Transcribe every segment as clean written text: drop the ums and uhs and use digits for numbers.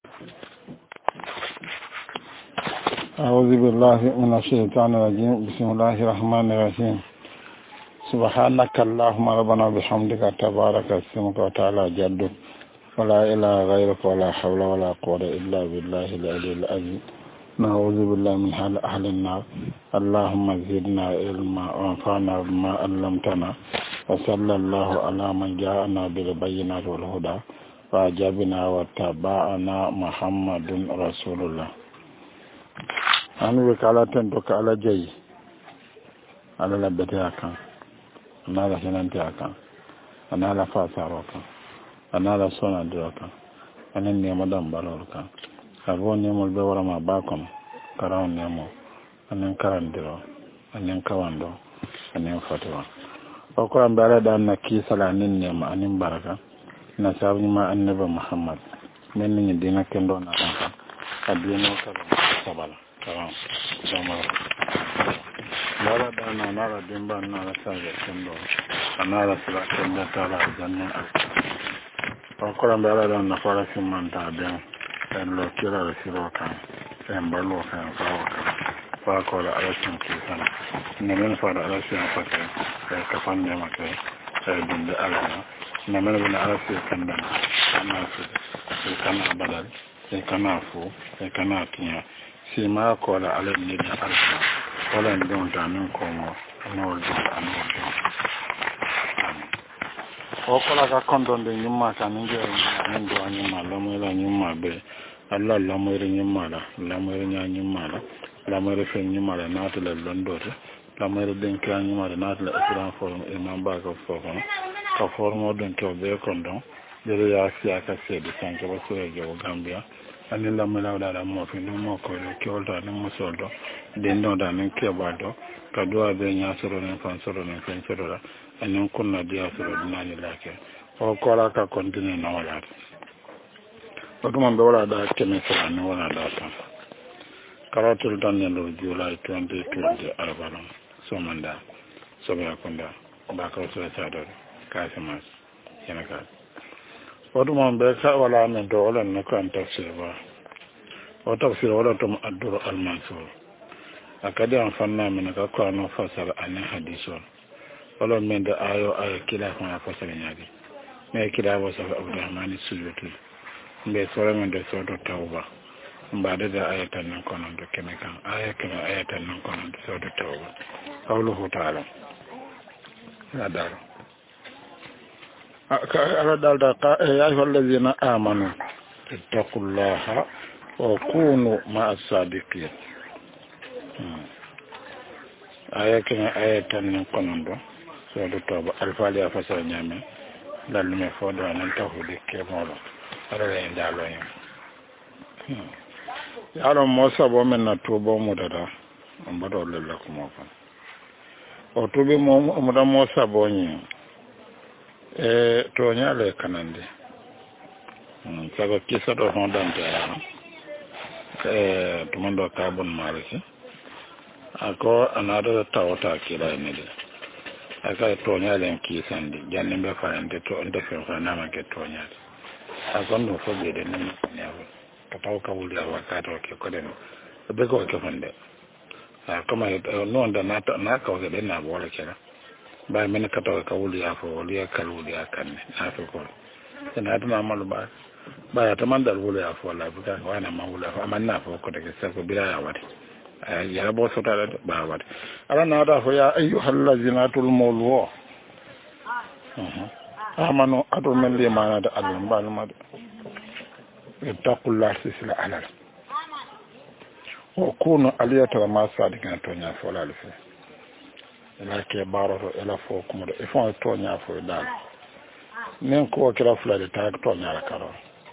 أعوذ بالله من الشيطان الرجيم بسم الله الرحمن الرحيم سبحانك اللهم ربنا بحمدك تبارك اسمك وتعالى جدك ولا إله غيرك ولا حول ولا قوة إلا بالله العلي العظيم نعوذ بالله من حال أهل النار اللهم زدنا علما وانفعنا بما علمتنا وصلى الله على من جاءنا بالبينات والهدى فأجابنا واتبعنا محمد رسول الله anu be kala ten to kala jayi ala la bete akan ana la senante akan ana la fasaro kan ana la sona do kan ana ne madam balor kan sabo ne mo be wara ma ba kon karaw ne mo anen karandiro anen kawando anen fatwa o ko am bara dan na ki sala nin ne ma anin baraka na sabu ma annabi muhammad men ni dina kendo na kan adino kala sabala karam sama mara dana nara dimba nara saga kendo nara sala kendo tala janna akora mbara dana fara simanta den en lo kira siro kan en balo kan fa ko la alasin kisan ne men fara alasin fata ka fanne maka sai dinde alana ne men bana alasin kanda ana su kana badal sai kana fu sai kana tinya si ma ko la ala ni da alfa wala ndon ta nan ko mo no do anno o ko la ka kondon de nyuma ka ninge nan do anyuma la mo la nyuma be alla la mo re nyuma la mo re nya nyuma la mo re fe nyuma la na to la londo la mo re den ka nyuma la na to la islam forum e man ba ko fo ko forum don to be kondon de ya si aka se de sanke ba so e go gambia ani la mala da mo fi no mo ko le ko da no mo so do den do da nen ke ba do ka do be nya so ro nen fan so ro nen fen so ro ani kunna dia so ro na ni la ke o ko la ka continue na wala o to man do wala da ke me so ani wala da ta karatul dan ne lo july 2020 arbalam so manda so be akonda ba ko so ta do ka semas yana ka wadu man be ka wala men do wala no kan tafsir ba o tafsir wala to addur al mansur akadi an fanna men ka ko no fasara an hadiso wala men da ayo kila ko fasara nyaagi me kila wa sa abdurrahman suyuti be sore men de so do tawba mbade da ayatan nan kono do kemekan ayatan nan kono do so do tawba qawluhu ta'ala nadar ala dalda ya ayyuhal ladzina amanu ittaqullaha wa kunu ma'as sadiqin ayatan nan konondo so do toba alfali afasa nyame dalu me fodo nan tawhid ke molo ala en dalo en yaro mosa bo men na tubo mo dada on bado lella ko mo fa o tubi mo da mosa bo nyi to nyale kanande sago kisa do hondante to mando carbon mariki ako another tawta kila ne de aka to nyale kisande janne be farande to ndo fe fa na ma ke to nyale ako no fo be de ne ka taw ka wuli awakato ke ko den be ko ke fande kama no anda na ka ke den na bola kera ba men ka taw ka wuli afo wuli ka wuli akan na to ko ina dama malu ba ya tamanda wuli afo la buka wana ma wuli afo amanna afo ko de sa ko bila ya wati ya bo so ta ba wati ala na da fo ya ayyuhal ladzina tul mawlu amanu adu men li mana da Allah ba ma ittaqullah sisla alal wa kunu aliyata ma sadiqan to nya fo la le ila ke baro ila fo kuma da ifon to nya fo dal nen ko kira fulade ta to nya la karo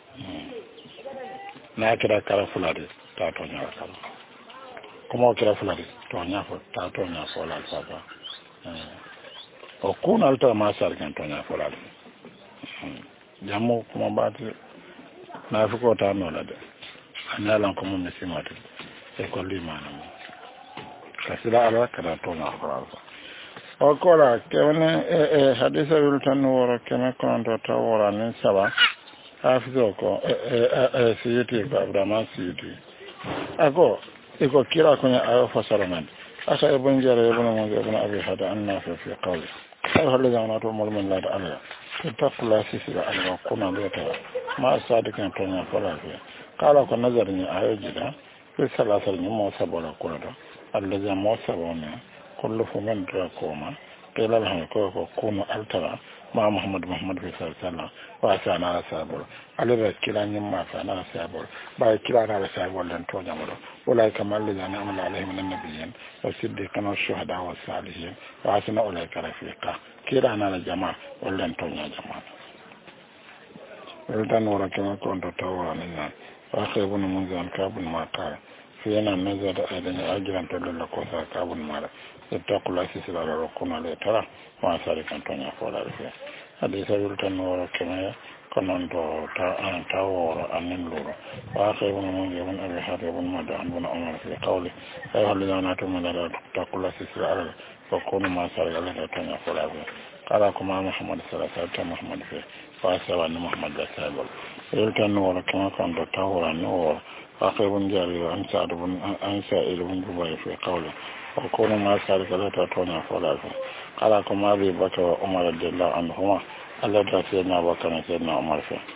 na kira kara fulade ta to nya la karo kuma kira fulade to nya fo ta to nya fo la saba o kunu alta ma sadiqan to nya fo la jamu kuma ba na fi ko ta nola da anyalan kuma misimati e ko limana mo kasira ala kada to na fara o kola kewne hadisa wil tan woro keme kon to tawora nin saba hafizo ko siyiti ko Abraham siyiti ako iko kira ko ayo fasara man asa ibn jara ibn munzir ibn abi hada anna fi qawli ay halu jana to mol man la ala taqla sisira ala kuna leta ma sadikan to nya fara fi kala ko nazarin ayo jida fi salasal ni mo sabola kuna do allazi mo sabona kullu fuman to koma kelal han ko kuno altara ma muhammad fi sallallahu wa sana sabol alira kila nyimma sana sabol ba kila na sabol dan to nyamoro wala kamal lana amala alaihim min nabiyyin wa siddiqan wa shuhada wa salihin wa asna ulaika rafiqa kila na jama wallan to nya jama waldan wara kama ko ndo tawara minna wa khaybun munzan kabun mata fiyana nazara adana ajran to lalla ko sa kabun mara ittaqula sisira ro kuna le tara wa sari kan to nya fola re hadisa wultan wara kama konon to ta woro anin loro wa khaybun munzan abi hadibun madan bun umar fi qawli ay halina to mala taqula sisira ro kuna ma sari le to nya fola re kala kuma muhammad sallallahu alaihi wasallam muhammad fi wa sawa ni muhammad sallallahu wultan wara kama kon to ta woro no akhirun jari an sa'adun an sa'ilun dubai fi qawli wa kuna ma sari kala ta tonya fola fi kala kuma bi baka wa umar radiyallahu anhu Allah ta ce na baka na ce na umar fi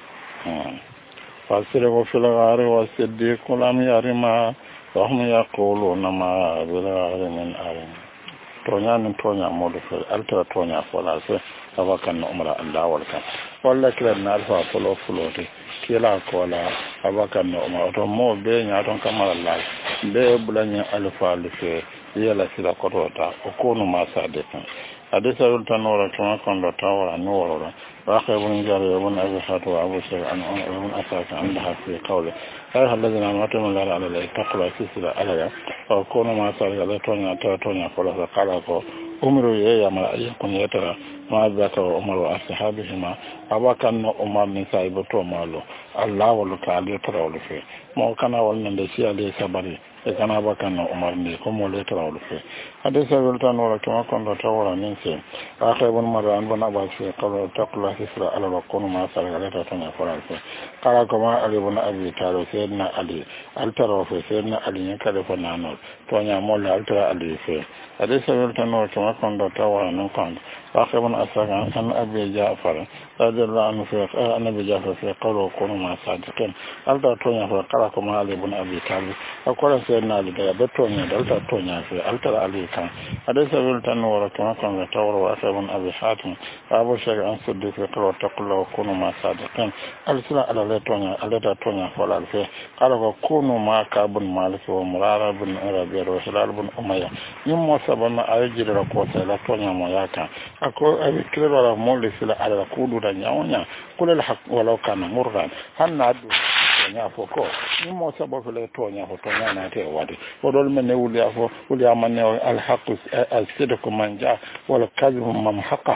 fasiru fil ghari wa siddiqu lam yarima wa hum yaquluna ma bil ghari min arim tonya modu fi alta tonya fola fi abakan umar Allah walka walla kila na alfa fulo te kila kola abakan umar to mo be nya ton kamara Allah be bulanya alfa alfe yela sila kotota okonu masa dekan hadisa ultan wala kama kondo tawara no wala wa khaybun jari ibn abi hatu abu sa'id an ibn asaka an da fi qawli ay halladina matum la ala la taqwa sila ala wa kono masa la tonya fola kala ko umru ya ma yakun yatara ma zaka umar wa ashabihima abakan umar min saibu to malo Allah wal ta'ala tara wal fi mo kana wannan da shi ale sabari e kana bakan umar ne ko mo le tara wal fi hadisa wultan wala kama kon do tawara nin se akhirun maran bana ba shi qala taqla hisra ala wa kun ma sala ala ta tana fara fi kala kuma ali ibn abi talib sayyidina ali altara fi sayyidina ali ne kada fa nanol to nya mo la altara ali fi hadisa wultan wala kama kon do tawara nin kon akhirun asaka an abi ja'far radiyallahu anhu fi annabi ja'far fi qawlu kun ma sadiqin alta to nya fa kala kuma ali ibn abi talib akwara sayyidina ali da betonya da alta to nya fi altara ali kan hadisa wultan wala kama kon do tawara wa ibn abi hatim abu shaykh an suddi fi qawlu taqullu kun ma sadiqin alsila ala letonya alta to nya fa la fi kala ko kunu ma kabun malik wa murara bin arabi wa hilal bin umayya nimmo sabana ayjira ko ta la to nya mo yaka ako abi kirara mo le sila ala kudu da nyawnya kula al haq walau kana murran hanna du nya foko ni mo sabo le to nya to nya na te wadi odol men ne wuli afo wuli amane al haq al sidq manja wal kadhib mamhaqa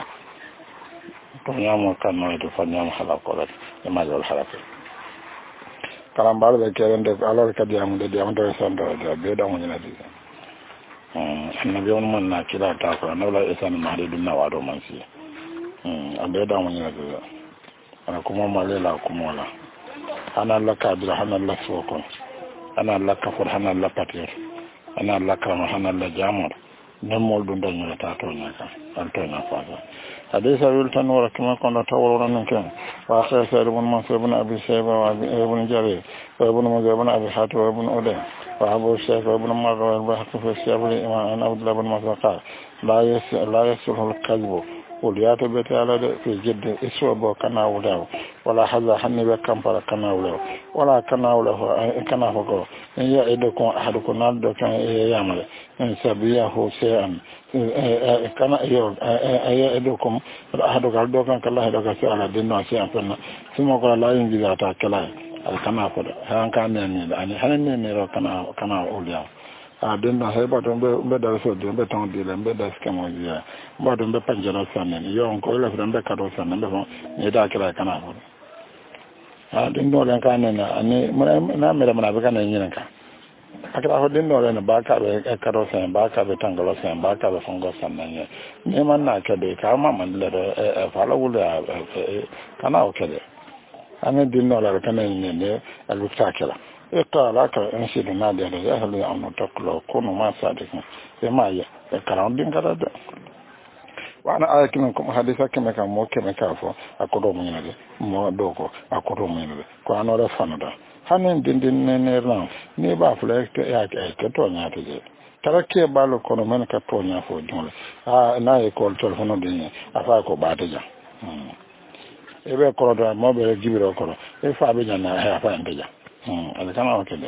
to nya mo kan no to fanya halaqat e ma jol halaqat karambal be kerende alor kadi am de am do sando de be da mo nyina di annabi on man na kila ta ko na wala isan ma de dunna wado man si abe da mo nyina de ana kuma malela kuma la ana laka dira hana la sokon ana laka for hana la patir ana laka ma hana la jamor nemol dun da nyina ta to nyaka an to na fa hadisa wultan wala kuma kono taworo nan kan wa akhir sa'id ibn mansur ibn abi shayba wa ibn jarir wa ibn mujahid ibn abi hatim wa ibn uday wa abu shaykh wa ibn marwa wa bahth fi siyab al-imam an abdullah ibn mas'ud la yasul al-kadhib وليات بيت على في جد اسوا بو كنا ولا ولا حذا حني بكم فلا كنا ولا كنا ولا كنا فوق ان يعدكم احدكم نال كان يعمل ان سبيه شيئا كما يعدكم احدكم دو كان الله دو كان على دين شيئا ثم قال لا ينجي ذات كلا كما فوق هان كان ني اني هان ني كنا اوليا den na heba don be da so de be ton de be da skemo ya ba don be panjara sanen yo on ko la don be kado sanen be ni da kira kana ho den do len kana na ani na mera mana be kana yin ka akira ho den do len ba ka be kado sanen ba ka be tangalo sanen ba ka be fongo sanen ne man na ka de ka ma man le fa la wula kana o kede ane dinno la kana ne alu takela e qala ka insidu nadi ala ahli an taqlu kunu ma sadiqin e maya e karam din kada da wana ayakin kuma hadisa keme ka mo keme ka fo akodo mo nyade mo doko akodo mo nyade ko anora fanada hanen din ne ran ni ba fle ya ke to nyate je tarake balo kono men ka to nya fo jole na e ko telefono de afa ko bata ja ebe ko do mo be gibiro ko e fa be nyana ha fa ndeja ala kana o kede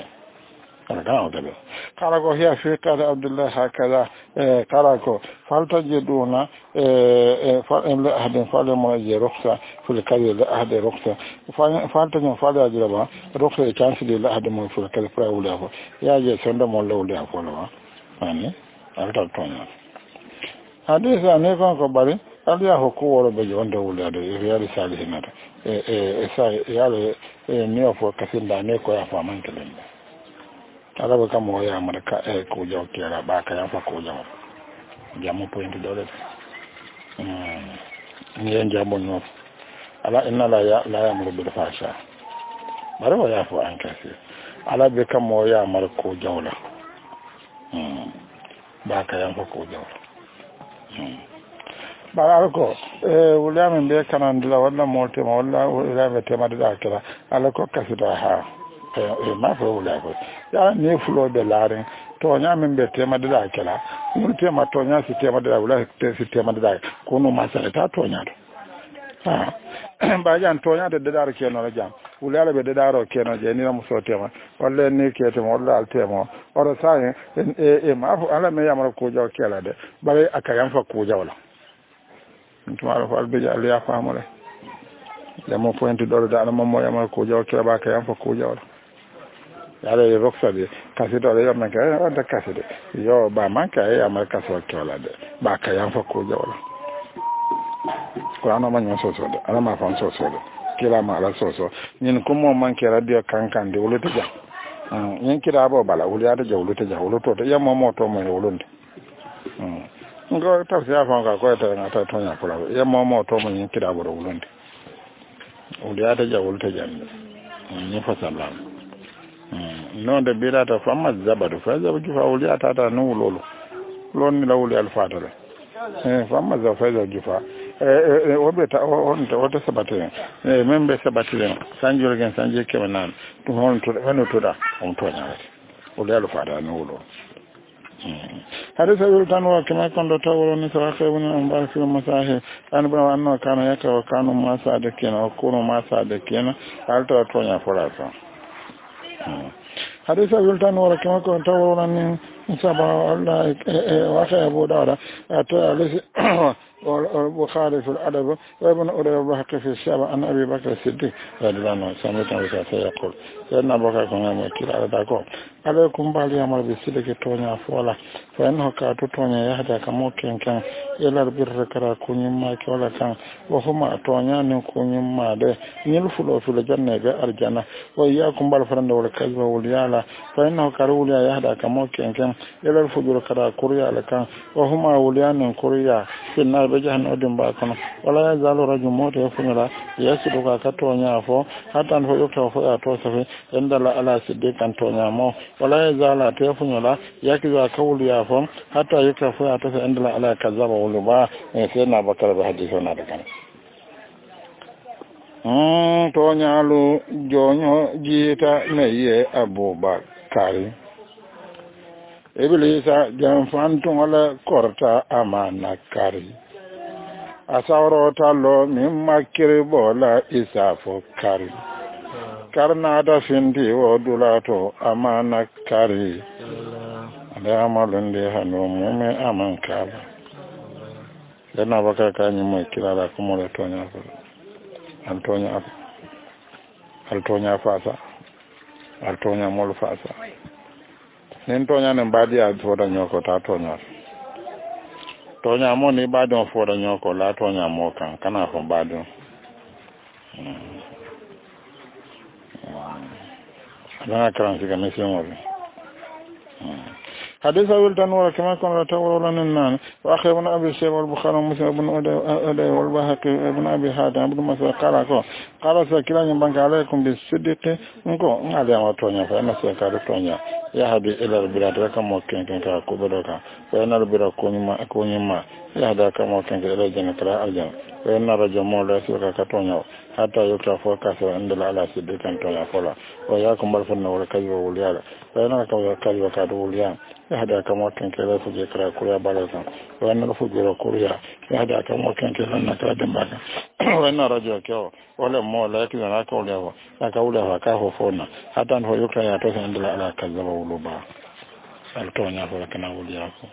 kala ko hiya fi qala abdullah hakaza kala ko falta jeduna fa'in la ahadin fa'ala ma je rukhsa fil kadhi la ahad rukhsa falta no fa'ala jiraba rukhsa chance de la ahad mo fil kadhi fra wala ko ya je sonda mo lawle ko la ani alta tonya hadisa ne ko bari aliya ko woro be jonde wala de yari salihinata sa yale ni ofo kasinda ne ko ya fa man kelen alaba kam o ya marka ko jaw kera ba ka ya fa ko jaw jamu point dole ni en jamu no ala inna la ya amru bil fasha bare o ya fo an kasi ala be kam o ya mar ko jawla ba ka ya fa ko jaw bara ko wala men be kanan dila wala molte ma wala wala be tema da kala ala ko kasita ha ma fo wala ko ya ne fulo de larin to nya men be tema da kala mun tema to nya si tema da wala si tema da ko no ma sa ta to nya ha ba jan to nya da da ke no jam wala be da ro ke no je ni mo so tema wala ni ke tema wala al tema oro sa ma fo ala me ya mar ko jaw kala de bare akayam fa ko jawla tumara fa albeja ali ya famole ya mo point do da mo mo ya ma ko jaw kala ba kayam fa ko jawla yare roksa de kasi do ya ma ka da kasi de yo ba man ka ya ma ka so kala de ba kayam fa ko jawla ko ana ma nyo so so de ana ma fa so so de kila ma la so so nyin ko mo man ke radio kankan de wuluta ja nyin kira bo bala wulu ya da jawluta ja wuluto to ya mo mo to mo wulunde ngo ta sia fa ka ko ta ngata to nya pula ya mo mo to mo nyin kira bo wulunde wulu ya da jawluta ja ni fa sallam non de birata fa ma zabadu fa zabu fa wulu ya ta ta no wulolo lon ni la wulu al fatale fa ma za fa za jufa obeta on to wata sabate membe sabate sanjuro gen sanje kemenan to hon to wano to da on to nyaade o le alu fada no lo hadisa yultan wa kama kondo tawro ni sa khawun an ba fi masahi an ba anno kana yaka wa kanu masa da kenan ko no masa da kenan alta to nya fora sa hadisa yultan wa kama kondo tawro ni saba Allah wa ka abu dawra ata alisi والبخاري في الأدب وابن أولي البحق في الشعب عن أبي بكر الصديق رضي الله عنه سمعت يقول سيدنا أبو بكر كان يقول على ذاك عليكم بالي أمر بالصدق تونيا فولا فإنه كاتو تونيا يهدى كموكين كان إلى البر كرا كوني ما كولا كان وهما تونيا نكوني ما ده نلفلو في الجنة بأرجنة وإياكم بالفرند والكذب واليالا فإنه كاروليا يهدى كموكين كان إلى الفجر كرا كوريا لكان وهما وليان كوريا في النار بجهن أدم باكنا ولا يزال رجل موت يفنلا يسدك كتونيا فو حتى أنه يكتب فو يتوسفي عند الله على صديقا تونيا مو ولا يزال تيفنلا يكذا كوليا فو حتى يكتب فو يتوسفي عند الله على كذاب ولبا سيدنا بكر بحديثنا لكنا تونيا لو جونيو جيتا ميه أبو بكر Iblisa janfantun wala korta amana kari asawro talo min makiri bola isafo kari karna da findi wodulato amana kari da amalun de hanu mume aman kala yana baka kanyi mo kirala kuma da tonya altonya fasa altonya mol fasa nin tonya ne mbadi a foda nyoko ta tonya mo ni badon foda nyoko la tonya mo kan kana fo badon na kan siga mission حديث أول تنور كما كنا تورون النان وأخي ابن أبي شيبة والبخاري ومسلم ابن أدي والبهقي ابن أبي حاتم ابن مسعود قال سكلا ينبغي عليكم بالصدق نكو على ما تونيا فأنا سكر تونيا يهدي إلى البلاد كما ممكن كان كوبدوكا وأن البلاد كونيما يهدي كما ممكن إلى جنة الجنة وأن رجل مولى سكر كتونيا حتى يكتب فوكاس عند على صدق تونيا فلا وياكم بالفن والكذب واليالا وأن الكذب كاتوليان يهدى كما كان كذا فجأة كرا كوريا بالكان وأن الفجر كوريا يهدى كما كان كذا نكرا دمبكان وأن رجل كيو ولا مولا كذا نكولها كافو فونا حتى أنه يكرا يعطيه عند على كذب ولوبا التونيا فلكن أولياكم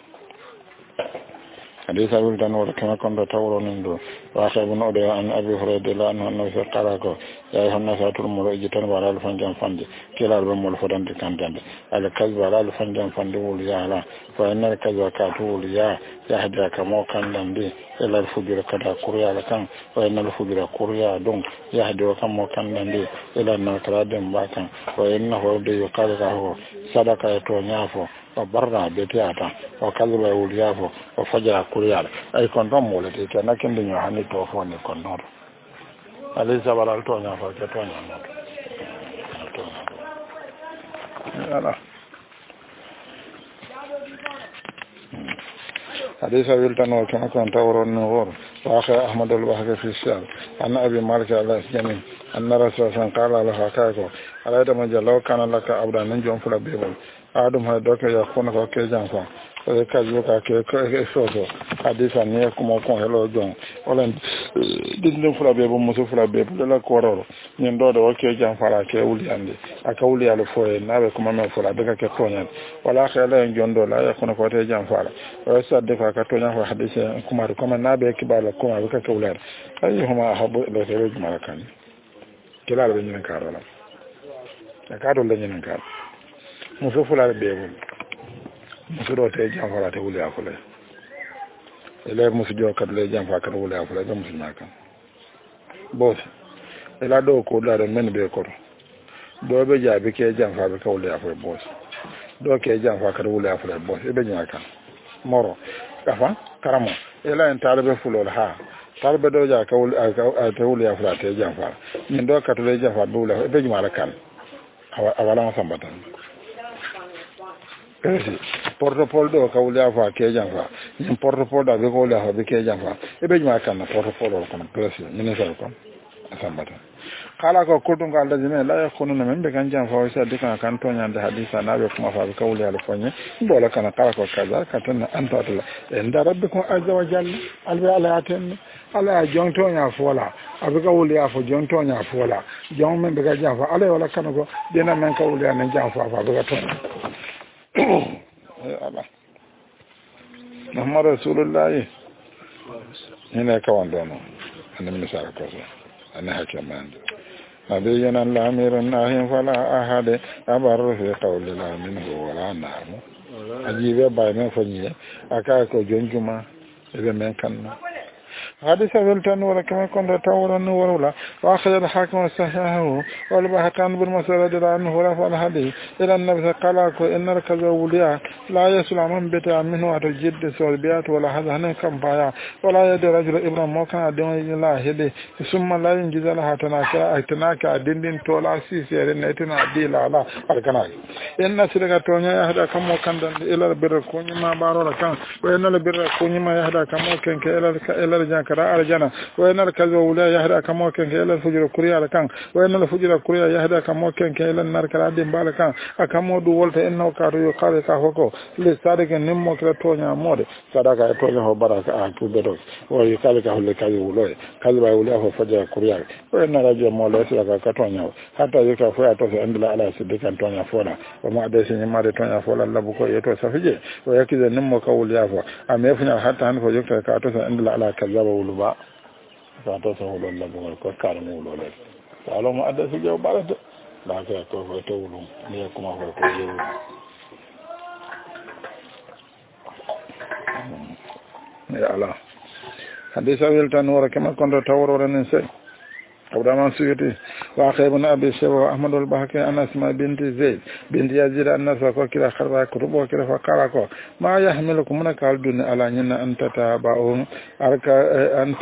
حديث أبي الدنور كما كنت تورون عنده وأخي ابن أدي عن أبي هريرة عنه أنه قال يا أيها الناس أتوا المرء على الفنجان فندي كلا البم والفدان تكانتند على الكذب على الفنجان فندي وليا فإن الكذب كاتو وليا يهدي كما كان لندي إلى الفجر كذا كوريا لكان وإن الفجر كوريا دون يهدي كما كان لندي إلى النكرة دمبكان وإنه يدي يقال له صدق يتونيافو وبرنا بيتياتا وكذب وليافو وفجر كوريا أي كنتم مولتي كنا كندي يوحني توفوني كنور أليس ولا التونيا فكتونيا نوت حديث أبي التنور كما كنت تورون النور وأخي أحمد البحر في الشام أن أبي مالك على الجميع أن رسول الله قال له كاكو على دم جلو كان لك أبدا نجوم فلا بيبل آدم هدوك يكون كيجان kajuka ke soto hadisa ne kuma kon hello jon wala dindin fula be bo muso fula be de la kororo nyen do do ke jan fara ke wuli ande aka wuli ala foye nabe kuma men fula be ka ke tonya wala khala en jon do la ya kono ko te jan fara o sadde ka tonya fa hadisa kuma kuma nabe kibala kuma be ka ke wuli ayyuhuma habu ila tawaj malakan kila be nyen karola ka do le nyen kar muso fula be bo musudo te jamfara te wuli afule ele musujo kat le jamfa kat wuli afule be musu nakan bos ela do ko la re men be ko do be jabi ke jamfa be ka wuli afule bos do ke jamfa kat wuli afule bos e be nyaka moro kafa karamo ela en talbe fulol ha talbe do ja ka wuli te wuli afule te jamfa min do kat le jamfa be wuli e be nyala kan awala sambatan portopole do ka wuli afa ke janfa ni portopole da be ko wuli afa be ke janfa e be juma kan portopole ko presi ni sa ko asambata kala ko kudun ga Allah jine la yakunu men be kan janfa o sa dika kan to nyande hadisa na be kuma fa be ka wuli ala fonye bola kana kala ko kaza ka tan anta tala inda rabbikum azza wa jalla albi ala aten ala jonto nya fola abuka wuli afa jonto nya fola jon men be ga janfa ala wala kana ko dina men ka wuli an janfa fa be ka to Allah Muhammad Rasulullah ina ka wanda no annabi misal ko so ana hakiman nabiyana al-amirun nahim fala ahad abar fi qawli la minhu wala namu ajibe bay men fanyi aka ko jonjuma ebe men kanna حديث أولتان ولكما كنت تورا ورولا وأخذ الحاكم الصحيحه والبحثان بالمسألة عنه ورفع الحديث إلى النبي قال إن ركز أولياء لا يسلع من بتاع منه أتجد سوربيات ولا هذا كم بايا ولا يد رجل إبراهيم موكنا دون الله هدي ثم لا ينجز لها تناكا دين تولا سيسير نتنا دي لا لا أركناك إن سلك تونيا يهدى كم وكان إلى البر كوني ما بارو لكان وإن البر كوني ما يهدى كم وكان إلى الجنة arjana wa inal kaza wala yahda kama kan ila fujur kuriya kan wa inal fujur kuriya yahda kama kan ila nar kala din balakan akamo du wolta enno ka to kale ka hoko le sadaka nimmo kala tonya mode sadaka e tonya ho baraka a tu bedo o yi kale ka holle kaza wulo kaza ba wulo ho fujur kuriya wa inal rajo mo le sadaka ka tonya hatta yaka fo ato se andala ala sidikan tonya fola o ma de sin ma de tonya fola labu ko yeto safije o yakiza nimmo ka wuliya fo ame funya hatta han fo yokta ka to se andala ala kaza wuluba ta to so wulol la bo ko kar mo wulol ta lo mo adda su jaw balata la ka ko ko to wulum ni ko ma ko to yewu ya ala hadisa wel tan wora kama kon do tawro ren sen awda man suyati وأخي بن أبي شيبة وأحمد البهقي أن أسماء بنت زيد بنت يزيد أن سوى كلا خربا كتب وكلا فقالكو ما يحملكم من كالدون على أن تتابعوا أن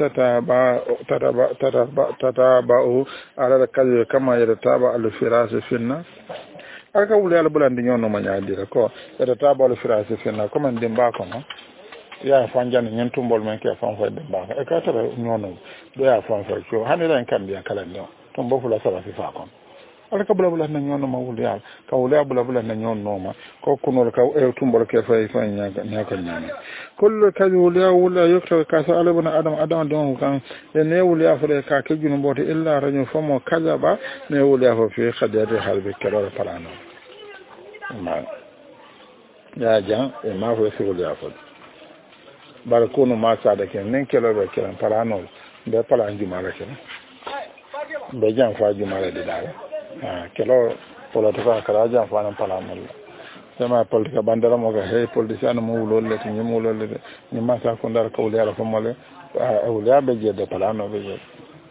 تتابعوا على الكذب كما يتابع الفراش في الناس aka wuli ala bulandi ñono ma ñaadira ko ede tabalo firasi finna comme en dimba ko no ya fanjani ñen tumbol men ke fan fay dimba ko e ka tara ñono do ya fan fay ko hani ren kan dia kala no tumbo fula sala fi fa kon ala ka bula na ñono ma wuli ala ka wuli bula na ñono ma ko kunol ka e tumbol ke fay fay ñaka ñama kullu kazi wuli wula yokta ka sa ala bana adam don kan ne wuli afre ka ke junu bote illa rajul famo kaza ba ne wuli afo fi khadiyati halbi kala palano ma ya jan e ma fo fi wuli afo bar kono ma sa da ken nen kelo be ken palano be palan juma la ken be jan fa juma la de dala kelo politika kala jan fa nan palano sama politika bandara mo ga hey politicien mo wulol le ni mo wulol le ni ma sa ko ndar ko wuli fa mo le wuli be je de palano be je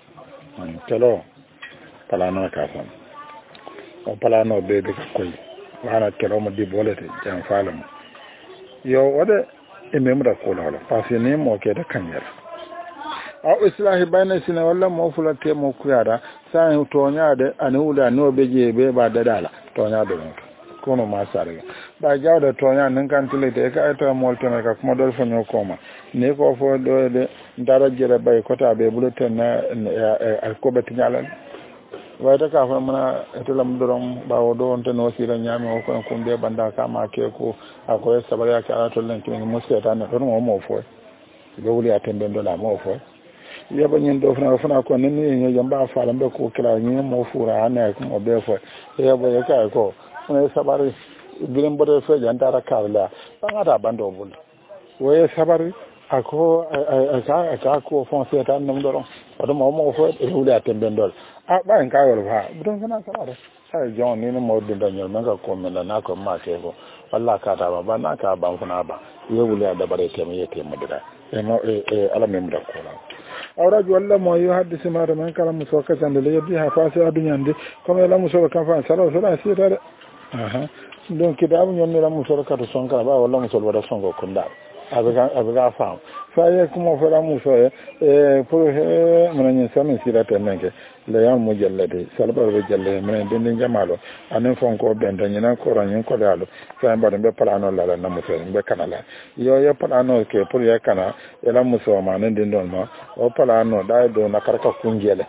kelo palano ka sam o palano be de koy wana kelo mo di bolete jan fa la mo yo wade e memra ko la parce que ni mo ke da kanyar aw islahi bayna sina walla mo fulate mo kuyada sa to nyaade ani wula no be je be ba dadala to nyaade kono ma sarga ba jawda to nya nan kan tilete ka eta molte me ka kuma dol fanyo koma ne ko fo do de dara jere bay kota be buleten na al ko be tinyalan wayta ka fa mana etelam dorom bawo do on tan wasira nyame o ko ko be banda ka ma ke ko akoy sabara ka to len kin mo seta na don mo fo be wuli atembe do la mo fo yaba nyin do fana ko nen ni jamba fa lambe ko kila nyi mo fura ana ko be fo yaba ya ka ko ne sabari bilen bodo fe jantara kawla bangata bando bul woye sabari ako aka ko fon seta nam doron odo mo fo e wuli atembe ndol ba en kawol fa budon kana sabari sai jon ni mo dindo nyol men ka ko men na ko ma ke ko walla ka ta ba na ka ba fana ba ye wuli ada bare teme yete madira e mo ala mem da ko la awra walla mo yo haddisi ma do men kala muso ka sande le yodi ha fa sa adunyande comme la muso ka fa sala sala sita donc kidabu ñon la muso ka to son kala ba walla muso wada son ko kunda abiga fam fa ye kuma fa la muso e pour mon ñen sami sira tenenge le yam mo jallade salba be jalle men den jamalo anen fon ko ben tan ñina ko ran ko dalo fa mbaɗo be plano la na muso be kanala yo ye plano ke pour ya kana e la muso ma nen den don ma o plano da do na karka kunjele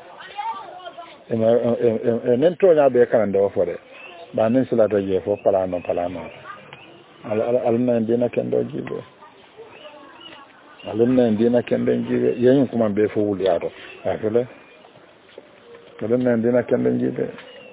e nen to nya be kana do fore ba nen sila to je fo plano al na dina kendo jibe alunna dina kendo jibe yenyum kuma be fo wuli ato afele alunna dina kendo jibe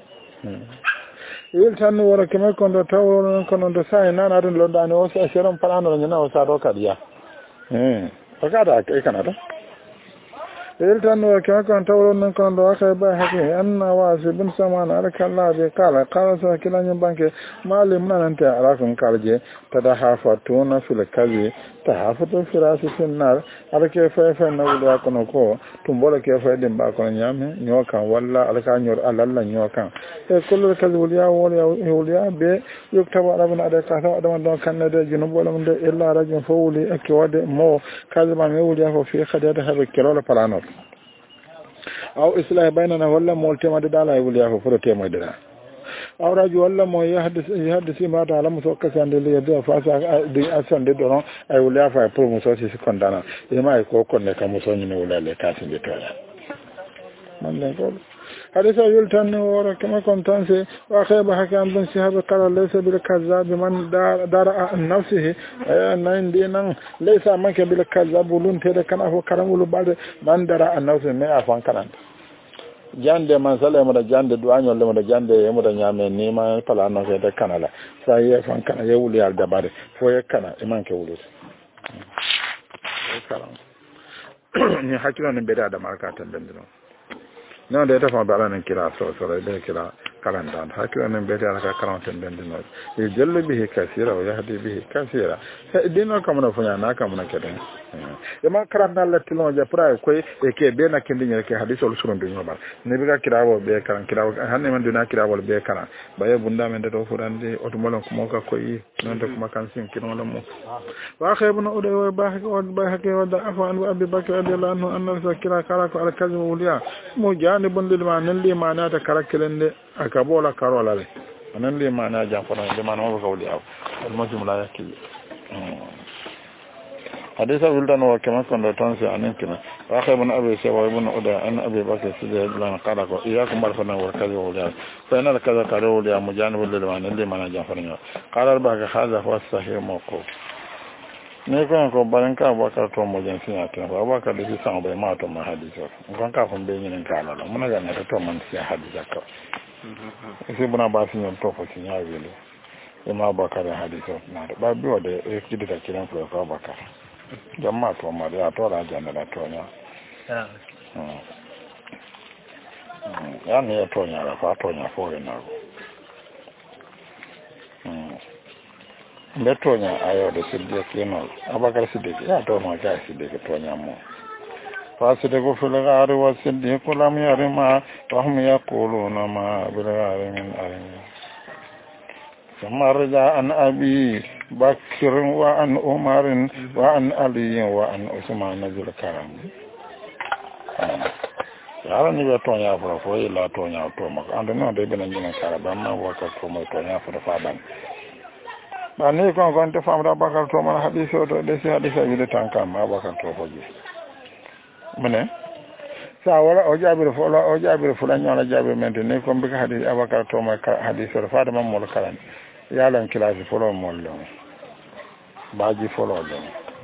il tan wora kema kondo tawo kono do sai nana don londani o sa seron plano nyana o sa do kadiya fakada e kanata il tan wora kema kondo tawo non kondo aka ba hake anna wasi bin samana alkalla be kala sa kilanya banke malim nanante arakon kalje tadahafatuna fil kazi tahafatu firasi finnar alake fa na wuda kono ko tumbola ke fa dem ba kono nyame nyokan walla alaka nyor alalla nyokan e kullu kazi wuliya be yuktaba arabuna ada ka sa adam don kanade junubola mun de illa rajun fawli akwade mo kazi ma me wuliya ko fi khadada habe kirola palano aw islah baynana walla moltema de dala wuliya ko forote mo dira awraji walla mo yahdisi ma ta ala muso kasande le yadda fa sa de asande doron ay wuliya fa pour muso si kondana e ma ko konne ka muso ni wala le kasinde to man le ko hadisa yultan wora kama kontanse wa khayba hakam bin sihab qala laysa bil kazzab man dara an nafsihi nan dinan laysa man ka bil kazzab lun te de kana ko karamulu balde man dara an nafsihi me afan kanan jande man sala mo da jande duanyo le mo da jande e mo da nyame ni ma pala no ke de kanala sa ye fan kana ye wuli al dabare fo ye kana e man ke wuli ni hakilo ne beda da marka tan den no de ta fa bala nan kira so be kira kalandan hakira men beti ala ka karanten den dino e jello bihi kasira wa yahdi bihi kasira dino kamuna funya na kamuna keden e ma karanda la tilon ja pra ko e ke be na kendi nyere ke hadisul surun dino ba ne bi ka kirawo be karan kirawo hanne man dina kirawo be karan baye bunda men de do furande otumolon ko ka koyi non de kuma kan sin kino la mo wa khaybuna uday wa bahaki wa da'afa an abi bakr radiyallahu anhu anna zakira kala ko al kazmu uliya mo janibun lil ma'nan li ma'nata karakelende akabola karola le anan li ma'na jafara de man wa ko uliya al majmu la yakil hadisa wildan wa kama kon do tansi anan kina wa khaybuna abi shawa ibn uday an abi bakr radiyallahu kala ko iyakum barfana wa kazmu uliya fa inna kaza karola uliya mo janibun lil ma'nan li ma'na jafara qala al baka hadha huwa sahih mawquf ne ko baranka Abubakar to mo jan sinya ta Abubakar da san bai ma to ma hadisi kon ka fon be yin ka la mun ga ne to man siya hadisi ka sai buna ba sin to fo sinya wele sai ma Abubakar hadisi na ba biyo da kidi da kiran ko Abubakar jamma to ma da to ra jan da to nya ya ne to nya ra fa to nya fo na betonya ayo de sidde kino Abubakar sidde ya to ma ga sidde to nyamo faside ko fulaga ari wa sidde ko lam yarima wa hum yaquluna ma bil min arim samarja an abi bakr wa an umar wa an ali wa an usman nazul karam yara ni betonya fura fo ila tonya to ma ando no de bena ngina karaba ma wa ka to mo tonya fura fa ban ba ne kon te famra Bakar to man hadisi o de si hadisi wi de tanka ma Bakar to hoji mene sa wala o jabir fulan nyala jabir mente ne kon bi hadisi Abakar to ma hadisi o fa de man mol kalan yalan kilasi folo mol lo baji folo lo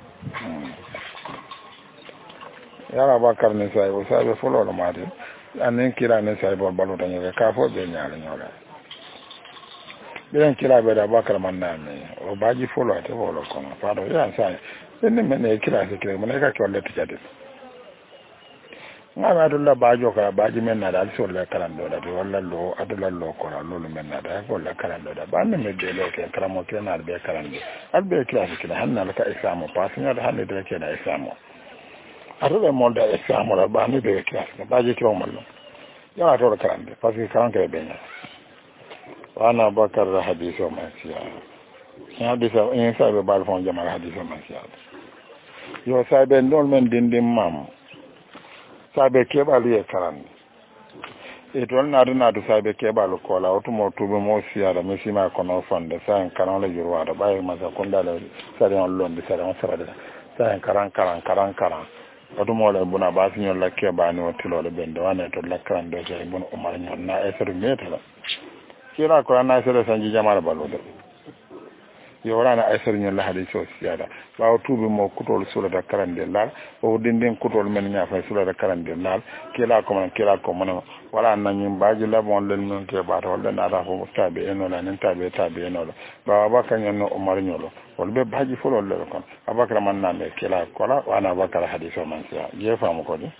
yara Bakar ne sai o sai folo lo ma de anen kila ne sai bo balo tan ka fo be nyala nyala bilen kila be da Bakar man na me o baji folo ate wolo kono fado ya sai ne men e kila se kila man ka ko le tijade ngama adulla bajo ka baji men na dal so le kalan do da walla lo adulla lo ko la lo men na da ko le kalan do da ba ne me de le ke karamo ke na be kalan de albe kila se kila hanna ka islamu pasinya da hanne de ke da islamu adulla mo da islamu la ba ne de kila baji to mo lo ya to kalan de pasi kalan ke be nya wana Bakar hadiso masiya hadisa in sabe bal fon jamal hadiso masiya yo sabe non men dindim mam sabe kebal ye karan e don na do sabe kebal ko la otumo tube mo siya da misima kono fonde san karan le jurwa da baye masa konda le sare on lon de sare on sare da san karan otumo le buna ba sinyo la kebani o tilo le bende wane to la karan de je bun umar nyon na eser metala kira ko na sere sanji jamala balode yorana aisar nyalla hadisi o siyada bawo tubi mo kutol sura da karande lal o dindin kutol men nya fa sura da karande lal kila ko man wala nanyin baji labon len non ke ba to len ada ko tabe eno la nen tabe eno ba ba kan no umar nyolo wol be baji folo le kon Abakar man na me kila ko la wana Bakar hadisi o man siya je famu ko de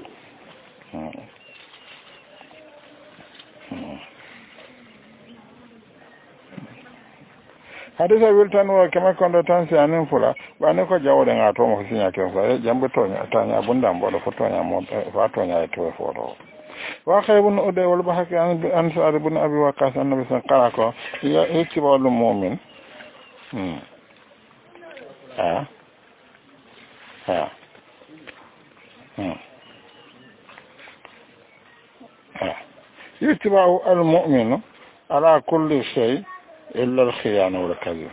hadisa wiltan wa kama kondo tansi anin fula ba ne ko jawo da to mo sinya ke fa jambe to nya tanya bunda mbodo foto nya mo fa to nya to foto wa khaybun uday wal bahaki an sa'ad ibn abi waqas annabi sallallahu alaihi wasallam ya ittiba'ul mu'min ittiba'u al mu'min ala kulli shay إلا الخيانة والكذب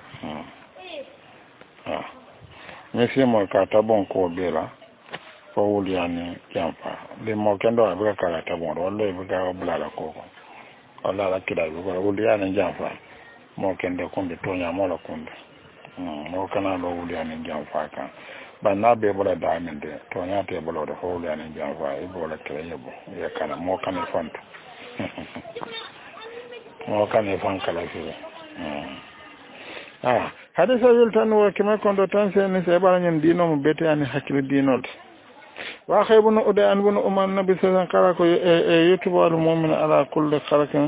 مثل ما كاتبون كوبيلا فقول يعني كيانفا لما كان دوا بقى كاتبون ولا بقى بلا لكوكو ولا لا كده بقى قول يعني جانفا ما كان ده كون بتونيا مولا كون ما كان له قول يعني جانفا كان بنا بيبلا دائما ده تونيا تبلا ده قول يعني جانفا يبلا كده يبو يكنا ما كان يفنت mo kane fan kala fi hadisa wiltan wa kema kondo tan sen se bala nyen dino mo bete ani hakil dinol وأخي بن أدان بن أمان النبي صلى الله عليه وسلم يتبع المؤمن على كل خلق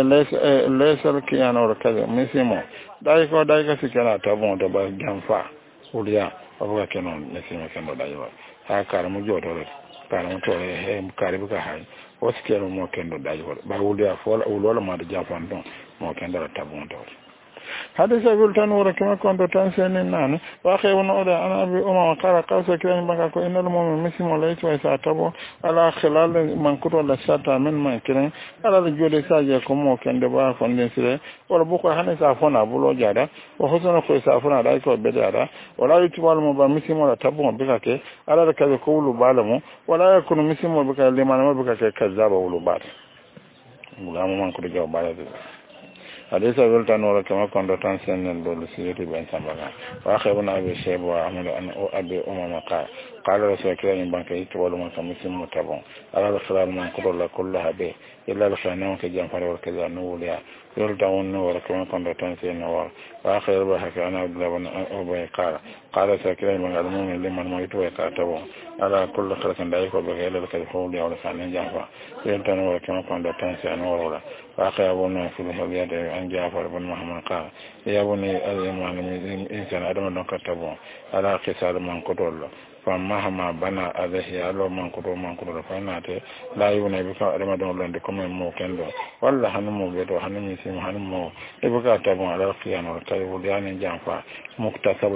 ليس الكيان والكذب مسيمو دايكو سكرا تبون تبا جنفا وليا أبوك كنون مسيمو كنو دايوا هكذا مجوتو كان متولى هم كاربك هاي وسكرا مو كنو دايوا باوليا فولا ولا ما دجافان دون مو كنو تبون دور هذا سيقول تنور كما كنت تنسين نان واخي ونودا انا ابي امام قال قوس كلام بكاكو ان المؤمن مسلم وليس ويساتبو على خلال من كتو لا ساتا من ما كلام على الجود ساجي كومو كان دبا فندسره ولا بوكو هاني سافونا بولو جادا وحسن كو سافونا دايكو بدادا ولا يتبال مبا مسلم ولا تبو بكاكي على الكذا كولو بالمو ولا يكون مسلم بكا لمن بكاكي كذاب ولو بعد ولا من كتو جاو بعد حديث أولتان ولا كما كنت تنسين الدول سيرتي بين سبعة وأخيرنا أبي شيب وأحمد أن أبي أمام قال رسول الله إن بانك يتولى من كمسلم متابع على الخلال من كل كلها به إلا الخانون كجنفر وكذا نوليا يلتون ولا كما كنت تنسين وآخر بحك أنا أبي قال سكرين من المؤمن لمن ما يتوى كاتبه على كل خلق دايك وبغير الكذفول ولا خانين جنفر يلتون ولا كما كنت تنسين ولا وآخر أبونا في الحليات عن جعفر بن محمد قال يا بني الإيمان إنسان أدم أن كتبه على قصار من كتب فمهما بنى عليه ألو من كتب فإناته لا يبني بك أدم أن لندكم موكين له ولا هنمو بيتو هنمي سيم هنمو إبقى تبون على القيان والتايب ليان جعفر مكتسب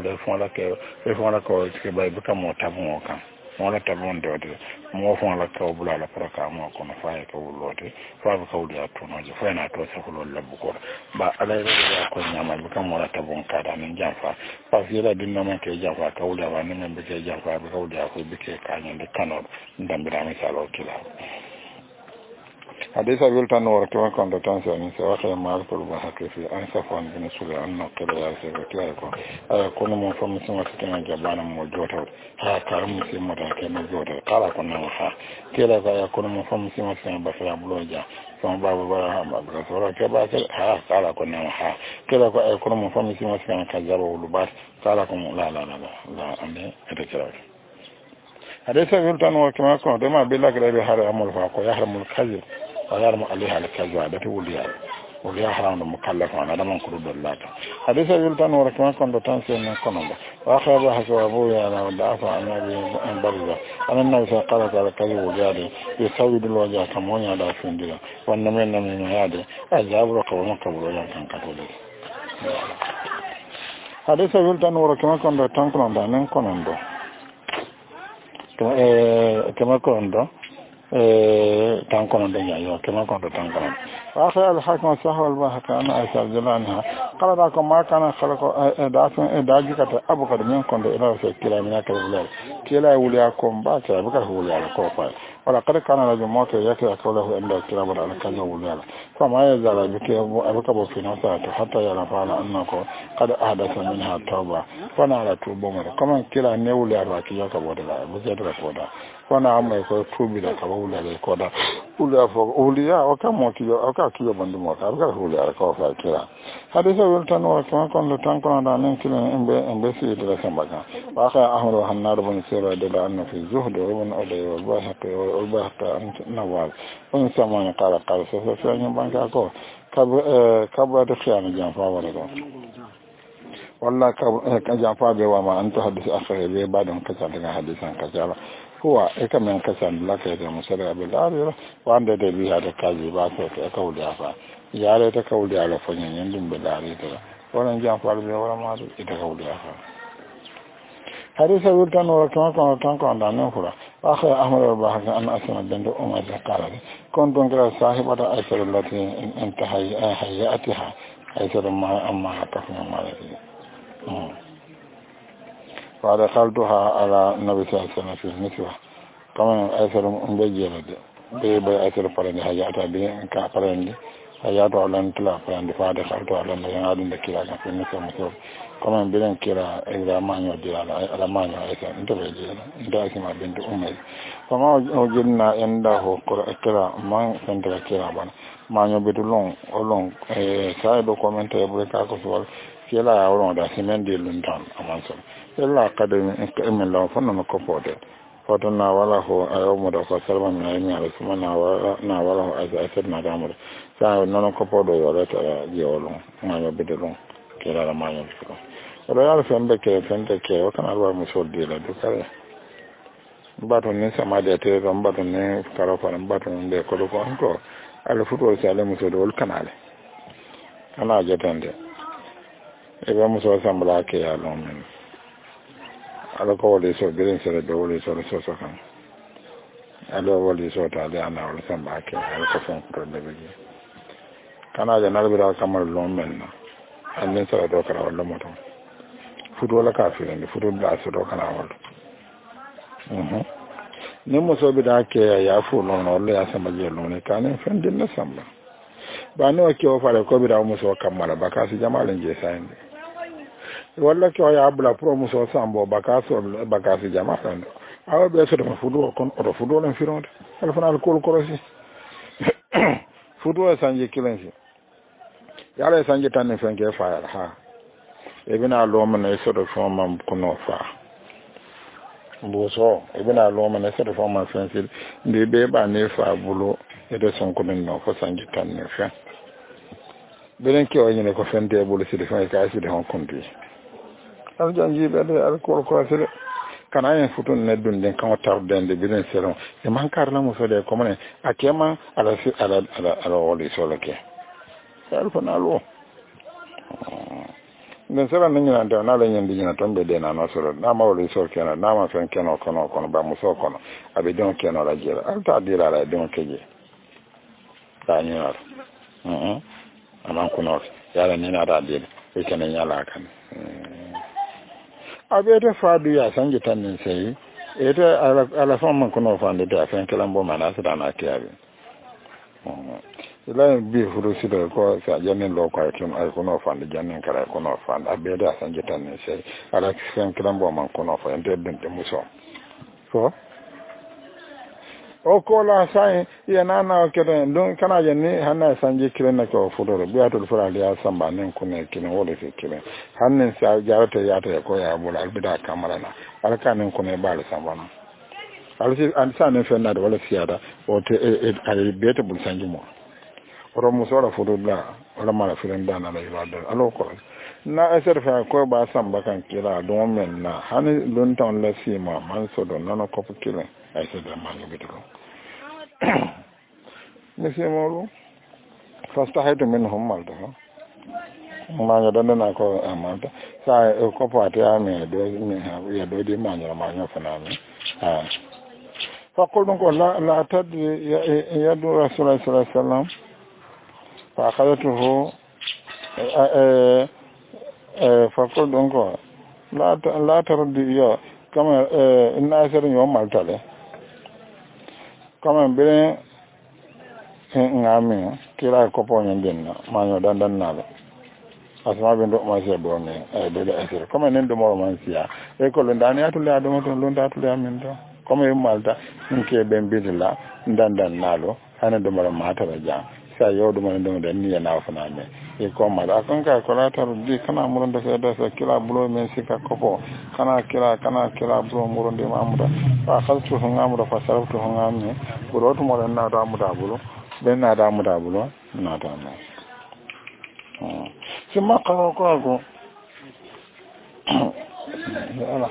لفون لك ويسكي بك موتابون وكان wala tabon dode mo fon la kaw bula la praka mo ko no fay ko lote fa ko dia to no je fa na to sa ko la bu ko ba ala ya ko nyamal bu kam wala tabon ka da min jamfa fa fira din no man ke jamfa ka wala wa min be ke jamfa be ko dia ko be ke ka nyen de kanor ndambira mi salo kila حديث أبي التنور كما كنت تنسى سواء معرفة البحث في أنصفان بن سوري أن قيل يا سيدي أيكون من فم سمع كما جبانا موجودا ها كرم سمع كما موجودا قال كنا وها كلا يكون من فم سمع كما بفرع بلوجا فما باب بابا بكسورة كبا ها قال كنا وها كلا يكون من فم سمع كما كذب ولباس قال كنا لا أمي أتكلم حديث أبي التنور كما كنت ما بلا كلا بحر أمر فاقو يحرم الكذب ويرمى عليها على الكذب وليا حرام مكلف وانا ده من كرود الله حديث يلتان وركما كنت تنسي من كنبه واخر بحث ابويا على ودافع عن ابي برزه انا النبي قال على الكذب وليا يسوي بالوجه كمون على فندلا والنمن من هذا اجاب ركوع مكبر ولا كان كتولي حديث يلتان وركما كنت تنكن دانن كنندو كما كنندو تانكون دنيا يو كما كنت تانكون واخر الحاكم صح والبحث انا عائشة جلانها قال لكم ما كان خلق داجي كتا ابو قد من كنت الى كلا من كلا كلا ولياكم باك ابو قد هو على كوفا ولا قد كان رجل موت يكي أقوله عند الكلام على كذا ولا فما يزال بك أبو في نفسه حتى يعرف على أنك قد أحدث منها توبة فنعلى توبة مرة كما كلا نولي أرواكي يكبر لا بزيد ركودا فانا عم يكون توبي لك ولا ركودا ولا فوق أولياء وكم وكيو أكاكيو بندموك أبقى هولي على كوفا كلا حديث ولتن وكما كنت تنقل دانين كلا امبسي لسان بكا واخي أحمد وحنار بن سيرا دل أنه في الزهد وابن أولي والبحث نوال ونسمان قال سيسيان بانكا كو كبرة خيانة جانفا ولدو والله جانفا بيواما أنت حدث أخي بي بعد كسان حديثا كسالا هو كمان كسان لك يا مسرع بالآخرة وعند دليل هذا كاذبات كقول يافا يا تقول على فنين يندم بالآخرة ولا جانفا بيواما ما تقول يافا حديث ولتن وكما كنت تنقل دانين خلا أخي أحمد البحث أن أسمى بنت أمة قال كنت انقل صاحبة أيسر التي انتهي هيئتها أيسر ما أما حقفنا مالتي فدخلتها على النبي صلى الله عليه وسلم في النسوة كما أيسر مبجلة بي أيسر فرند هيئتها بي كفرند هيئتها على انتلا فرند فدخلتها على النبي عادن دكيلا في النسوة مثل كما بين كلا إذا ما يودي على ما يعيسى انتبه انت اسمع بنت أمي فما وجدنا عنده كلا ما سنتك كلا بنا ما يبدو لون سايدو كومنت يبريكا كسوال كلا يولون دا سيمن دي لنتان أمانسون إلا قد من الله فنما كفوته fatana wala ho ayomo da ko salman na yimi ala suma na wala ho asad na damur sa non ko podo yo reta jiolo ma yo bedelo kera la ma yo ko ro ya fembe ke fente ke o kana wa musoddi la du kare baton ne sama da te ron baton ne karo faran baton de ko ko ala futo sale musodo wal kanale ana jatande e ba muso sambla ke ya lon men ala ko wole so birin sere do wole so so kan ala wole so ta da ana wala samba ke ala ko fon ko de be kana ja narbira kamar lon men na annin sere do kala wala moto futo la ka firen futo da so do kana wala ne muso bi da ke ya fu lon wala ya samba je lon ne kan fen din na samba ba ne wa ke o fare ko bi da muso kamara ba ka si jamalin je sayende walla ke ya abla pro muso sambo bakaso bakasi jama'a awa be so de fudu kon o fudu len fironde al fanal kol korosi fudu sanje kilensi yala sanje tan fenke fa ha e bina lo man e so de foma kuno fa boso e bina lo man e so de foma fensil ndi be ba ne fa bulo e de son ko no ko sanje tan ne fa belen ke o nyine ko fente bulo si de fa ka si de hon kondi al janji be al ko sele kana en futun ne dun den kan tardende bilen seron e man karla mo sode ko mane akema ala woli solake al fanalo den sera nan nyina da na le nyindi nyina tombe de na no soro na ma woli sol kena na ma fen keno kono ba mo so kono abe don keno la jera al ta dira la don keje ta nyina aman kuno yala ni na da dira e kena nyala kan abete fadu ya sanje tanin sai ita ala fama kuno fande da fen kalambo mana su da na kiyabe ila bi furusi da ko sa janin lo ko tun ay kuno fande janin kala kuno fande abete sanje tanin sai ala fen kalambo man kuno fande den de muso so o ko la sai ya nana kede don kana janni hanna sanje kirena ko fudoro biatul furali ya samba nen kunne kine wole se kire hannen sa jarata ya ta ko ya bula albida kamara na alkanen kunne bal samba na alsi an sa ne fenna da wala siyada o te al beta bul sanje mo ro musora fudula wala mala firen dana la ibada alo ko na asar fa ko ba samba kan kira don men na hanin don tan la sima man so don nana ko kire ay se da ma ngi ko monsieur Moro fastahaytu minhum malta ma nga dana ko amanta sa ko pati ame do mi ha ya do di ma nya fana mi fa qultu ko la tad ya do rasulullah sallallahu alaihi wasallam fa akhadtuhu fa qultu ko la tardi ya kama inna asirin yo malta le kama bere ngami kira ko ponyo denna manyo dandan nala asma bindo ma se bone be le asir kama nen do mo man sia e ko ndani atule ado to londa atule amin do kama e malta nke ben bidila dandan nalo hana do mara mata raja sa yo do man do den ni na fana me e ko mala kan ka ko la taru di kana muron da sa kila bulo men sika kopo kana kila bulo muron de mamuda fa khaltu ngamuda fa saraftu ngami bulo to mo na da muda bulo ben na da muda bulo na da na sima ko ala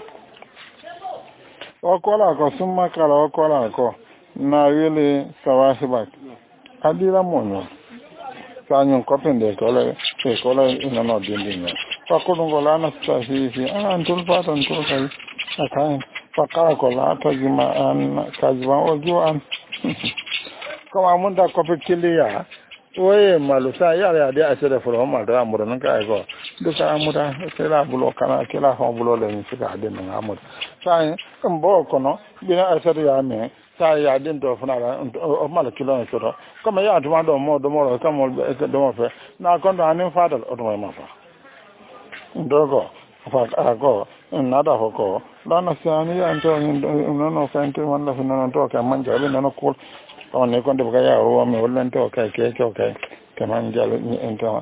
o ko sima kala o ko na wele sawahibak adira monyo sanyo kopende kola ina no dindinga pakudungo lana sahihi antul patan tul kai akai pakala kola tajima an kajwa ojuan kama munda kopikilia oye malusa ya de asere furo malra amuro ka go duka amuda sela bulo kana kila ho bulo le ni sika de na amuro sai mbo kono bina asere ya me sai ya din do funa o mal kilo ni soro kama ya tuma do mo kama do mo fe na kondo anin fadal o do ma fa ndogo fa go nada hoko lana sani ya nto no fente wala fina nto ka manja le no ko on ne konde buka ya o me wala nto ka ke kaman jalo ni nto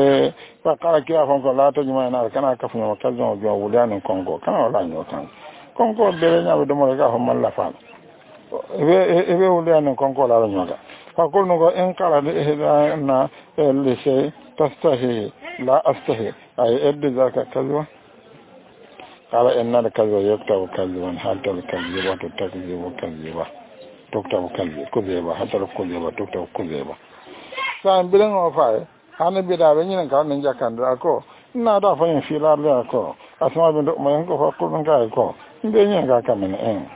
fa kala ki afon ko lato nyuma na kana ka funa ka jo jo wulani kongo kana wala nyotan konko bele nyaɓe ɗumore ga ho malla faala eɓe wuliyani konko laala ñooga fa kolno ko en kala de ehdana lycée tastahi la astahi ay edde zaka kalwa kala en nade kalwa yektawo kalwan haltal kalwa to takzibo kalwa toktawo kalwa kuzeba haltal kuzeba toktawo kuzeba sa bilen o faye hana bidaɓe ñinen kaw ne jakkandira ko nada fayin filarle ko asma ɓe domayen ko fa kolɗon kay ko mbe ñinen ka kamene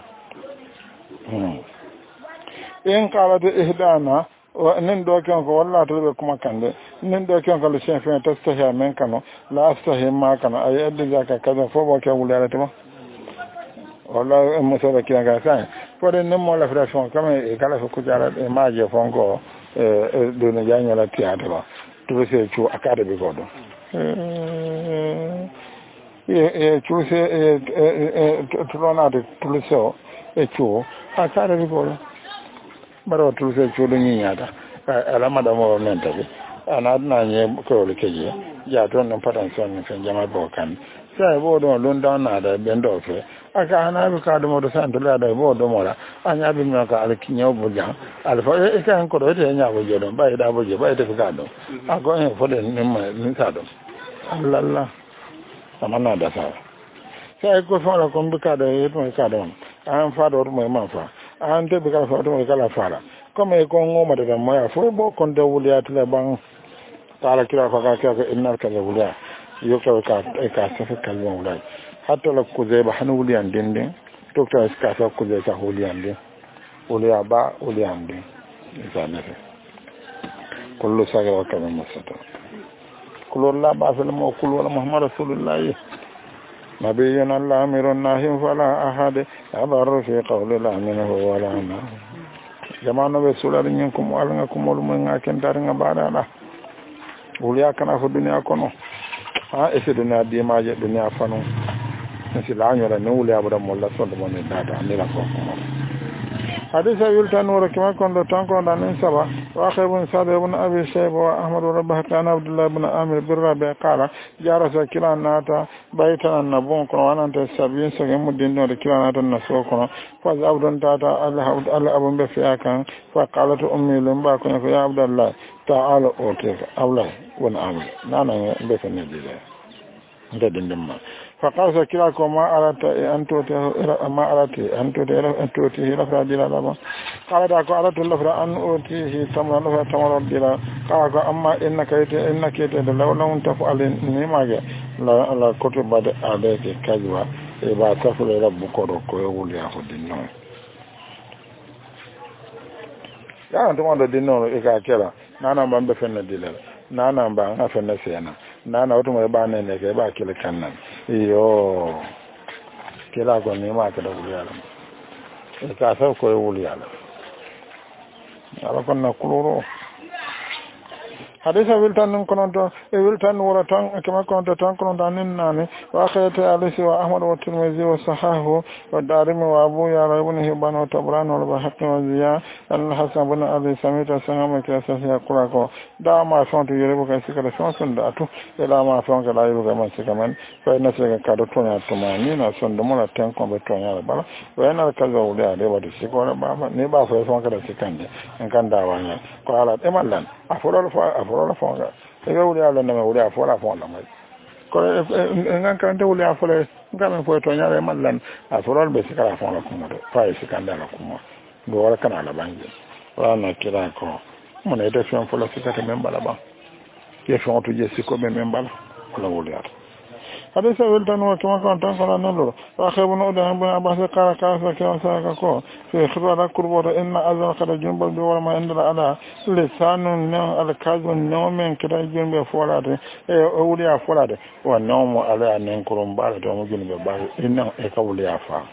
en kalade ihdana nin ɗo ken ko walla to ɓe kuma kande nin ɗo ken ko le chef fin tastahi a men kano la astahi ma kano ay edde jaka kada fo ɓo ke wulare tuma walla musoɓe kiyaga sa fode nin mo lafration comme e kala fo kujara e maje fonko ɗone jañola théâtre ba tuuse cu akade ɓe ko ɗum e cuuse tulonade tuluse o e cu akade ɓe ko ɗum mbaɗa o tulse cuuɗo ñiñata ala maɗamo men tagi ana adnañe kowole keji ja toon ɗum patan sonni fen jama bo kande sa ɓo ɗum lun dawnade ɓen ɗo fe aka anaɓe ka ɗumoto santolaɗa e ɓo ɗumoɗa a ñaaɓi men ko ala ñawbo jan ala fo e kahen koɗo ete ñaaɓo je ɗum ɓayiɗa bo je ɓayde ko ka ɗum ako en foɗe nin sa ɗum allah amanna dasara sa ko fala ko mbikaɗo yetmo kaɗo on an faɗo otumo e man fa an teɓe kala fa otumo e kala faala comme e ko ngomata tan moya fo bo kon de wuliyatile ban taala kira ko ka keko innal kale wuliya yoktawe ka safe kalma wulay hattala kujeba hano wuliyan din ndin tokta ka sa kuje ka wuliyan din wuliya ba wuliyan din isa nefe kullu sagira wa kame masata kullu la ba fil mo kullu wala muhammad rasulullahi نبينا الأمير الناهم فلا أحد أبر في قول لا منه ولا أنا جماعة بسولار ينكم وألنكم ولمن أكن دارنا بعدنا وليا كنا في الدنيا كنو إيش الدنيا دي ما جت الدنيا فنو نسي لا يورا نولي أبدا مولا صد من دادا نيلا كم حديث يلتان وركما كنت تانكون دانين سبا واخي بن سعد بن أبي شيبة وأحمد ربه كان عبد الله بن آمر بالرابع قال جارس كلا ناتا بيتنا النبون كنا وانا انت السابين سجم الدين دون كلا ناتا النسو كنا فزعبدن تاتا الله أبن بفيا كان فقالت أمي لنبا كنا يا عبد الله تعالى أوتيك أولا بن آمر نانا بفن جيدا انت دين دمما فقال سكيلاكو ما أردت أن تؤتيه لفرا ديلا لما قال داكو أردت لفرا أن أؤتيه تمر ديلا قال أما إنك لو لم تفعل نيماك لا كتب عليك كذبا إبا تفعل ربك وركو يقول يا خد النوم ya ntuma do dinno e ka kera nana mbambe fenne dilal nana mba nga fenne sena nana otuma e bane ne ke ba kile kannan iyo kila ko ni ma ka do yalla e ka sa ko e wuli yalla ala kon na kuluro hadisa wiltan kononto e wiltan wora tan kama kononto tan kononto nin nani wa khayta alisi wa ahmad wa tirmidhi wa sahahu wa darimi wa abu ya ibn hibban wa tabran wa bahaqi wa ziya an hasan ibn abi samita sanama ka sahih qurako da ma fonto yere ko sikata fonson da to e la ma fonka la yugo man sikaman fa na sega ka do tonya to ma ni na son do mona ten ko be tonya la bala wa na ka zo da de wadi sikora ba ne ba fa fonka da sikande en kan da wanya ko ala e mallan aforo la fonga e ga wuli ala na wuli afora fonga mai ko ngan kan te wuli afora ngam fo to nyaare mallan aforo be sikara fonga kuma do fa sikanda la kuma do wala kana la bangi wana kira ko mon e de fon fo la sikata men bala ba ke fon to je siko men bala ko la wuli ala حديث ولتن وكما كان تنقل النور وأخي بن أدهم بن عباس قال كاسا كاسا كو في خبر كربور إن أذن قد جنب الدور ما عند الأداء لسان النوم الكاذب النوم من كده جنب فولاته أولياء فولاته والنوم على أن ينكرون بالته ومجنب بالته إنه إكولياء فا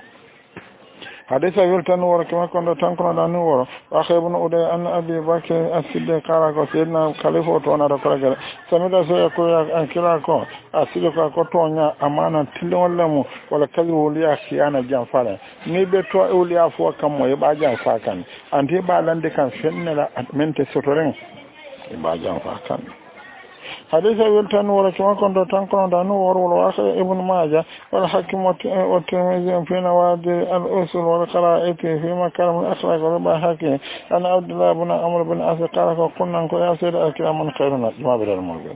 حديث يلتن وركما كنت تنقل النور وأخي بن أدهم أن أبي بكر الصديق قال سيدنا خليفة تونا ركلا سمعت سيقول أن كلاكو asile ko tonya amana tilon lamu wala kazi wuliya khiyana janfala ni be to wuliya fo kam mo ba janfa kan ante ba lande kan fennela mente sotoren ba janfa kan حديث ويلتن ولكما كنت تنقل عنه ورول وآخر ابن ماجه والحكم والترمذي في نوادر الأصول والقرائط في مكارم الأخلاق والباحثين أن عبد الله بن عمرو بن عاص قال قلنا يا سيد الكرام خيرنا ما بلا الملك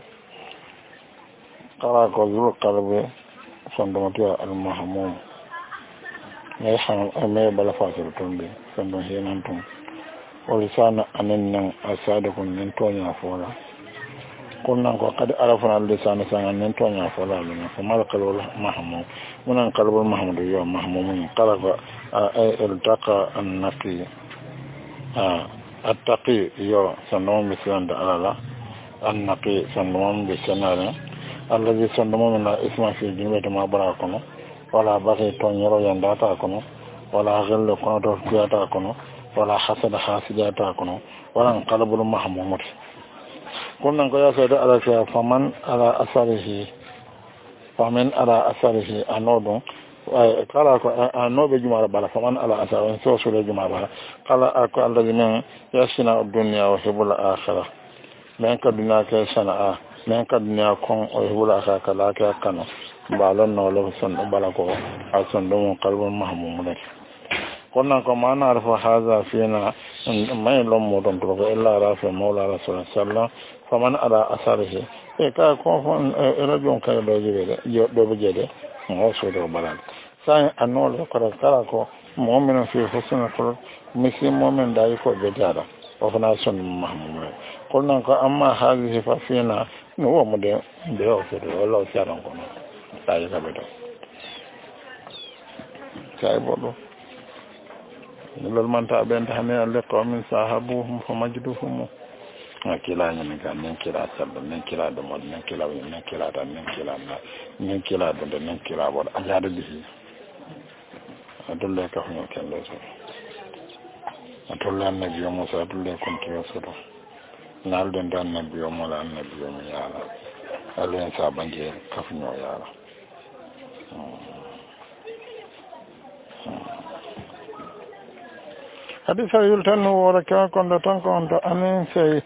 قال ذو القلب صندوق المهموم ما يحمل ما بلا فاصل تنبي صندوق هي ننتم ولسان أنن أصادق من تونيا فولا قلنا قد عرفنا اللسان سان من تونيا فولا لنا فما القلب المهموم من القلب المهموم يوم مهموم قلب التقى النقي التقي يو صندوق مثلان دعلا النقي صندوق بسنارة الذي صندوق من اسمه في جنبه ما براكنه ولا بغي تونيرو ينداتا كنو ولا غل كنو تفكياتا كنو ولا حسد حاسداتا كنو ولا انقلب المحمومات قلنا يا سيد على فمن على أثره أنودو قال أنو بجمع بلا فمن على أثره سوسول جمع بلا قال أكو الذين يسنا الدنيا ويحب الآخرة من كدنيا كسنا من كدنيا كون ويحب الآخرة كلا كانوا بالون نولو سن بالكو أسندو قلب محموم قلنا كما نعرف هذا فينا ما يلوم مودون تلقى إلا رافع مولى رسول الله صلى الله عليه وسلم فمن على أثره كا كون رجون كا دوجيده وصول بالال سان انول كراكو مؤمن في حسن الخلق مثل مؤمن دايكو بجارا وفنا سن محمود قلنا اما هذه ففينا هو مده بيوفر والله سيران كنا دايكا بيدو سايبولو لول مانتا بنت حني اللقاء من صاحبهم فمجدهم kila ni ga nen kila sabba nen kila do mod nen kila nen kila da nen kila na nen kila do nen kila bod ala da bihi adulle ka hono kendo so atolla annabi Musa adulle kon kiyo so do nal den dan annabi mo la annabi mo yala alen sa banje ka funyo yala hadisa yultanu waraka kon do tan kon to anen sey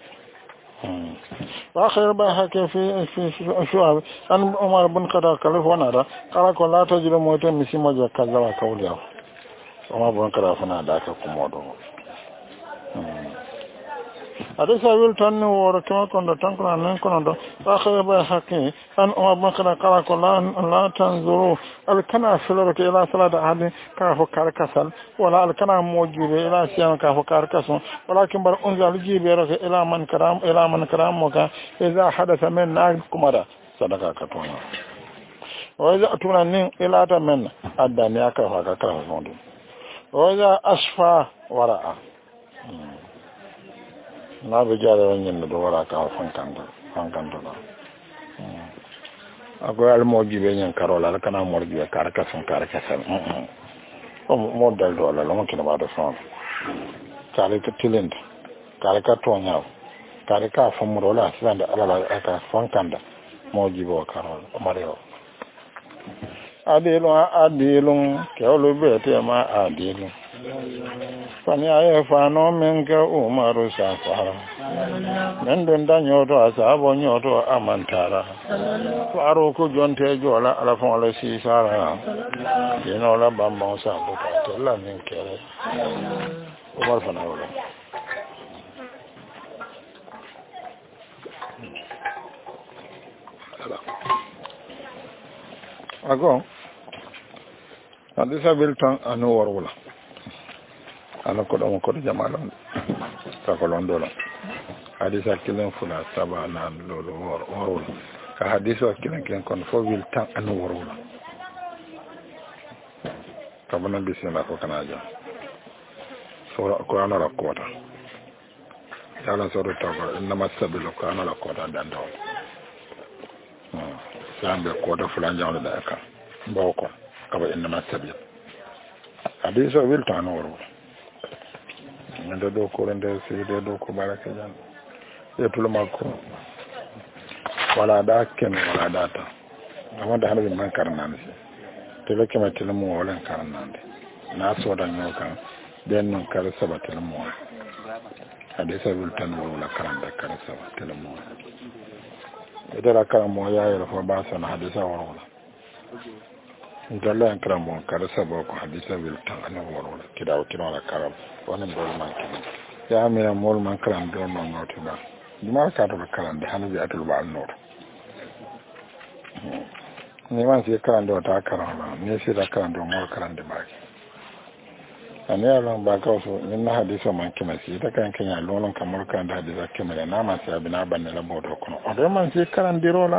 وآخر بها في شعب أن عمر بن خطاب كلف ونرى قال لا تجد موتا مسي موجة كذا وكوليا عمر بن خطاب فناداك كمودو حديث ويلتن وركما كنت تنقل عنه كنت وآخر بها أن عمر بن خطاب قال لا تنظروا الكنا سلرك إلى صلاة أحد كافو كاركسل ولا الكنا موجب إلى سيان كافو كاركسل ولكن بل أنزل جيبيرك إلى من كرام وكا إذا حدث من ناك كمرا صدقا كتونا وإذا أتونا نين إلى من أدانيا كافو كاركسل وإذا أشفى وراء لا بجارة ونين دورا كافو فانكانتنا akwai almoji be nyen karola la kana morji be karakasan mo dal do la mo kina ba do son kare ka tilend kare ka tonya kare ka famuro la sanda ala aka fonkanda moji bo karol mario adilun kewlo be te ma adilun fani aye fano menga umaru safara mendon da nyoto asabo nyoto amantara faro ko jonte jola ala fon ala si sara yeno la bamba sa buka to la nin kere umar fana wala ago hadisa biltan anu warwala ana ko do ko jamalon ka ko londola hadisa kilen fula saba na lolo warwala ka hadisa kilen kon fo biltan anu warwala ka bana bisina ko kanaja so ko ana rakota yalla so do tago inma sabilu ko ana rakota dando sambe ko do fulan jawle da ka mboko ka ba inma sabilu hadisa biltan warwala ndo do ko rende sede do ko baraka jan yetul makko wala da ken wala data amanda hanabi man karnande te leke matel mo wala karnande na so da nyoka den non kala sabatel mo hadisa bultan wala karanda kala sabatel mo idara karamo ya yi rafa ba sana hadisa warwala dalla karamo kada sabo ko hadisa bil tan ana warwala kidawo kinola karam wannan dole man kino ya amina mol man karam do non ngoti ba duma ka to karam de hanabi atul ba annor ni man si karam do ta karam ni si da karam do mol karam de ba ane alon ba ka so ni na hadisa man kima si ta kan kanya lolon kamar kan da hadisa kima da na ma sai abina banne la bodo kono o do man si karam dirola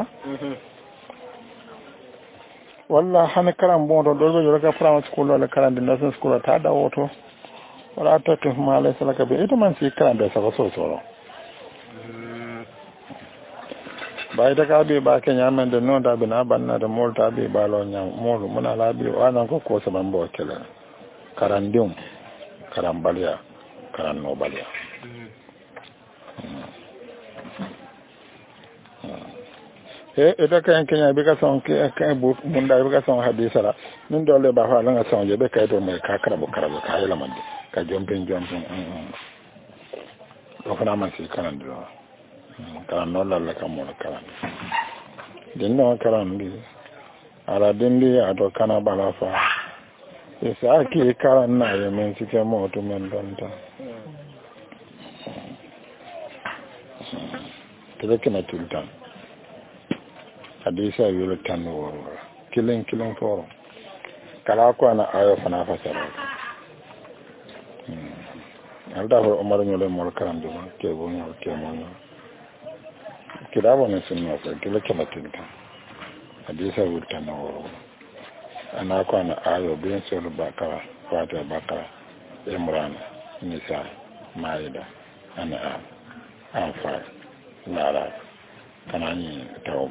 walla hana karam bodo do do ka primary school wala karam de nursing school ta da woto wala ta to mala salaka be ita man si karam da sa so so ba ita ka be ba kanya man da no da bina banna da molta be ba lo nya molu muna labi wannan ko ko saban bo kala karandium karambalia karannobalia ita kayan kenya bi ka son ka bu munda bi ka son hadisa la min dole ba fa langa son je be kay to mai ka karabu ka yela mande ka jumping do kana man si kanan do kanan no la ka mo kanan din no kanan bi ala dindi ato kana bala fa isa ake karan na ya men cikin motu men donta tilake na tiltan hadisa yulu tan woro kilin foro kala ko na ayo fana fasara alda ho umar nyole mol karam do ke bo nyol ke mo nyol kidabo ne sunna ko tilake na tiltan hadisa yulu tan woro ana kwana ayo bin sura bakara fata bakara imran nisa maida ana anfal lara kanani tauba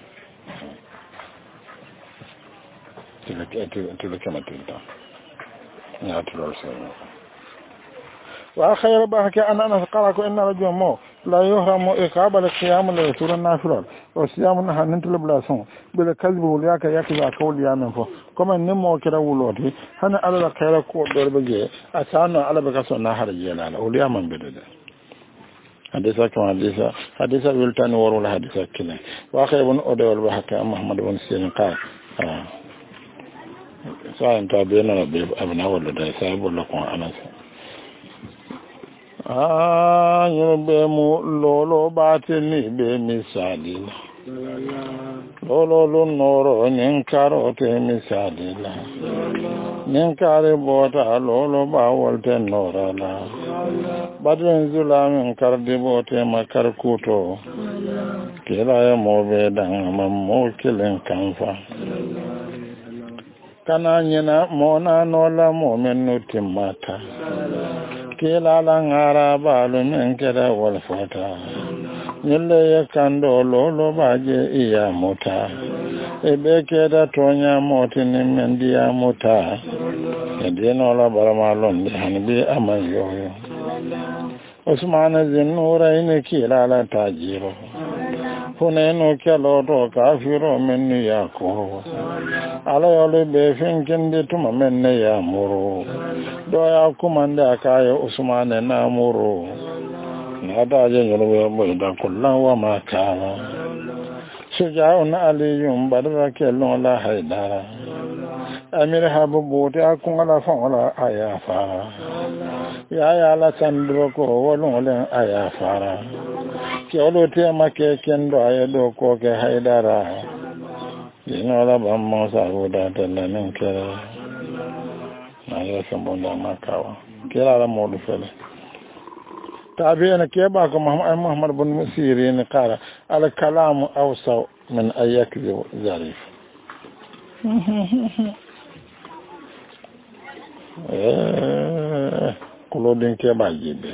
tilake matilta ya tulor sai wa khayra bahaka ana nasqarako inna rajul mo la yuhramu iqabal qiyam la surun nafilal o siyamun hanin tulblason bila kalbu liyaka yakiza kawli yamen fo kuma nimmo kira wuloti hana ala khayra ko dorbeje asano ala baka sonna harje la uliya man bedede hadisa kama hadisa wiltan warul hadisa kina wa khaybun odawal bahaka muhammad bin sirin qa sa'an tabena be abna wala da sabu lakon anas yobe mu lolo batini be misali lolo noro ninkaro te misali la ninkare bota lolo ba wolte norala badren zulamin kardi bote makar kuto kila ya mobe dan mammo kilen kanfa kana nyina mona nola momenu timata kila la ngara balu men keda wal fata nyille ya kando lolo baje iya muta ebe keda tonya moti ni mendi ya muta edino la barama londi hanbi amayo Usman zinura ine kila la tajiro huneno kelo to kafiro menni yakoro ala yole be finkinde tuma menne ya muru do ya kumanda kaya Usman na muru na da je yolo bo da kullan wa makala sujaun aliyum badra kelo la haidara amir habu bote akun ala fa wala ayafa ya la sandro ko wolon le ayafara kelo te make kendo ayedo ko ke haidara ino la bamma sabuda talanin kera na ya sambonda makawa kera la modu fele tabi'ana ke ba ko Muhammad bin Sirin qala al kalam awsa min ayak zarif kulodin ke ba jibe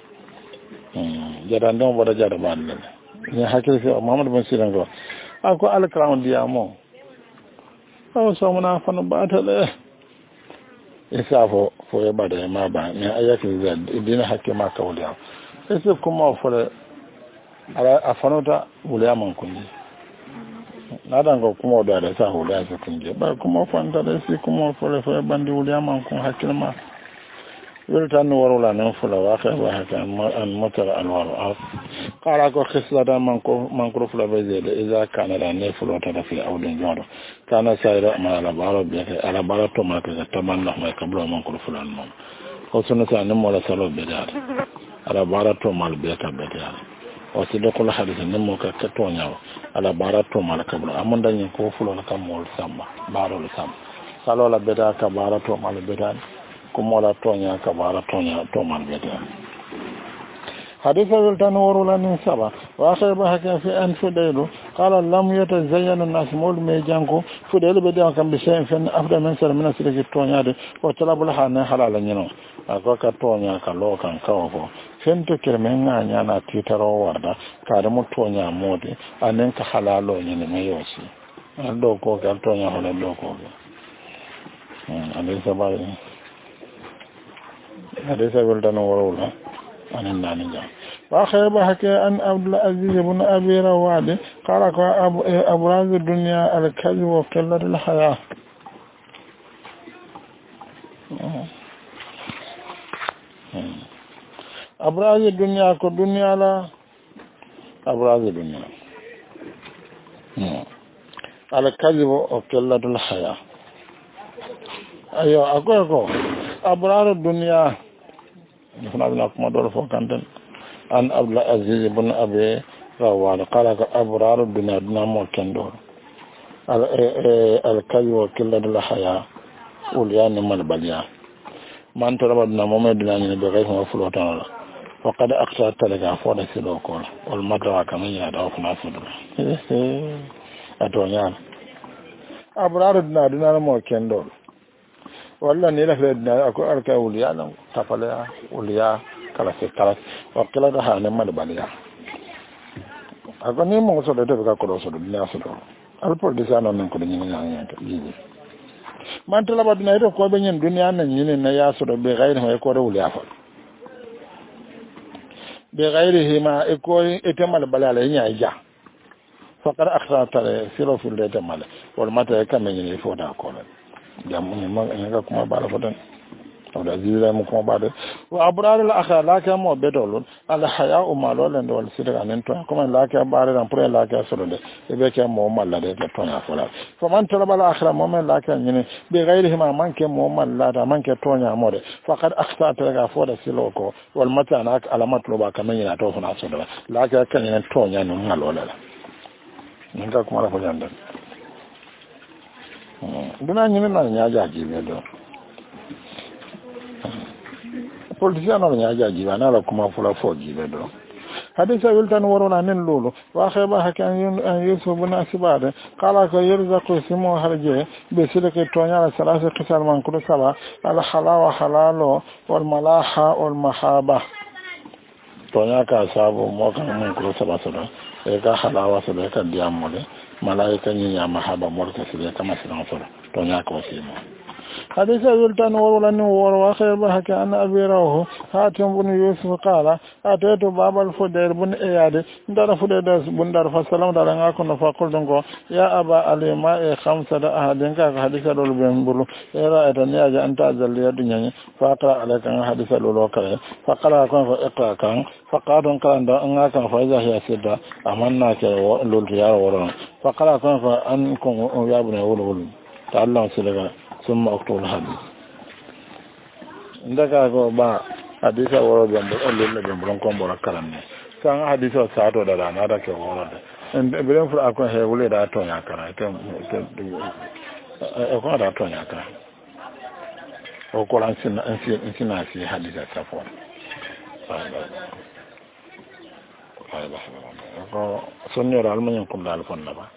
jada ndon boda jada banne ni hakil fi Muhammad bin Sirin ko ako al kalam diamo awsa muna fana batale isafo fo ya bada ma ba ne ayakin zan idina hakke ma kawliya sai kuma fo ala afanota wuliyaman kunji na dango kuma da sa huliya su kunje ba kuma fanta da sai kuma fo bandi wuliyaman kun hakke ma wiltan warula nan fula wa ka ba haka an mutar alwar qala ko khislada man ko fula be zede iza kana da ne fula ta fi audin jodo kana sayra ma ala baro be ala baro to ma ka tamanna ma kablo man ko fula non ko sunata nan mo la salo be da ala baro to mal be ka be da o sido ko la hadith nan mo ka to nyaaw ala baro to mal kablo amon dañ ko fula kam mol samba baro le samba salo la be da ka baro to mal be da kumola tonya kabara tonya to man bete haditha wiltan warula min saba wa akhaba haka fi an fudailu qala lam yatazayyana an-nas mul me janko fudailu be dan kam be sen fen afda men sar min asiri tonya de o talabul hana halala nyino ako ka tonya ka lo kan kawo ko fen to kirmen nganya na titaro warda ka da mu tonya mode anen ka halalo nyine me yosi ando ko ka tonya hola do ko ande sabari hadisa wildan warula anan nani jam wa khayba haka an abdul aziz ibn abi rawad qala ka abraz ad-dunya al-kadhib wa qillat al-haya abraz ad-dunya ko dunya la abraz ad-dunya al-kadhib wa qillat al-haya ayo ako abrar ad-dunya نحن بناكم دور فوق عندنا أن أبل عزيز بن أبي رواد قال أبرار الدنيا دنا موكن دور الكذب وكلة الحياة وليان من البليا من تربنا ممدنا بغير مفلوطنا وقد أقصى تلقى فوق سلوكول والمدرى كمان يدعو في ناس أتونيان أبرار الدنيا دنا موكن دور walla ni la fedna ko arka uliya nan tafala uliya kala se kala wa kala da hanen mal baliya aga ni mo so de ka ko so de na so do alpol de sa non ko de ni na ta yibi man tala ba dina to ko be nyen duniya nan yin na ya so do be gairi ma ko de uliya fa be gairi ma e ko ete mal balala nya ja faqad akhra tare siro fil de mal wal mata ka men ni fo da ko jamu ma nga kuma bala fodan wala zira mu kuma bada wa abrar al akhlaq mo bedolun al haya umalolan wal sidra nan to kuma la ka bare ran pure la ka solo de e be ke mo malla de to ya fola fo man talaba al akhra mo men la ka nyine be gairihi ma man ke mo malla da man ke to nya mo de faqad akhta ta ga foda siloko wal matana alamat lo ba kamen ina to fona solo la ka kan ina to nya no ngalola nga kuma la fodan duna nyine na nyaja jibe do politician na nyaja jibe na la kuma fula fo jibe do hadisa wiltan warona nen lolo wa khaba hakan yusuf bin asbad qala ka yarzaqu simu harje be silake tonya la salasa qisal man kudo sala al halawa halalo wal malaha wal mahaba tonya ka sabu mo kan man kudo sala sala e ka halawa sala ka diamole malaika ni ya mahaba morka sile kama sinan sura to nya ko simo hadisa wiltan wala ni woro wa khair ba haka an abirahu hatim bun yusuf qala atatu babal fudair bun iyad ndara fudair bun dar fa salam dara ngako no fa qul dongo ya aba alima e khamsa da ahadin ka hadisa dol ben bulu era eta ni aja anta zalliya dunya fa qara alaka hadisa lolo kare fa qala kan fa iqra kan fa qadon kan da ngaka fa ya sida amanna ke lol ya woro fa qala kan fa an kun ya bune wolo ta Allah sulaga ثم اكتب الحديث ndaka ko ba hadisa woro gambo Allah gambo kon bora karanne san hadisa saato da na da ke woro da bilen fura ko he wule da to nya kara to ko da to nya kara o ko lan sin si hadisa safo ko sonnora almanyan kum dal fonna ba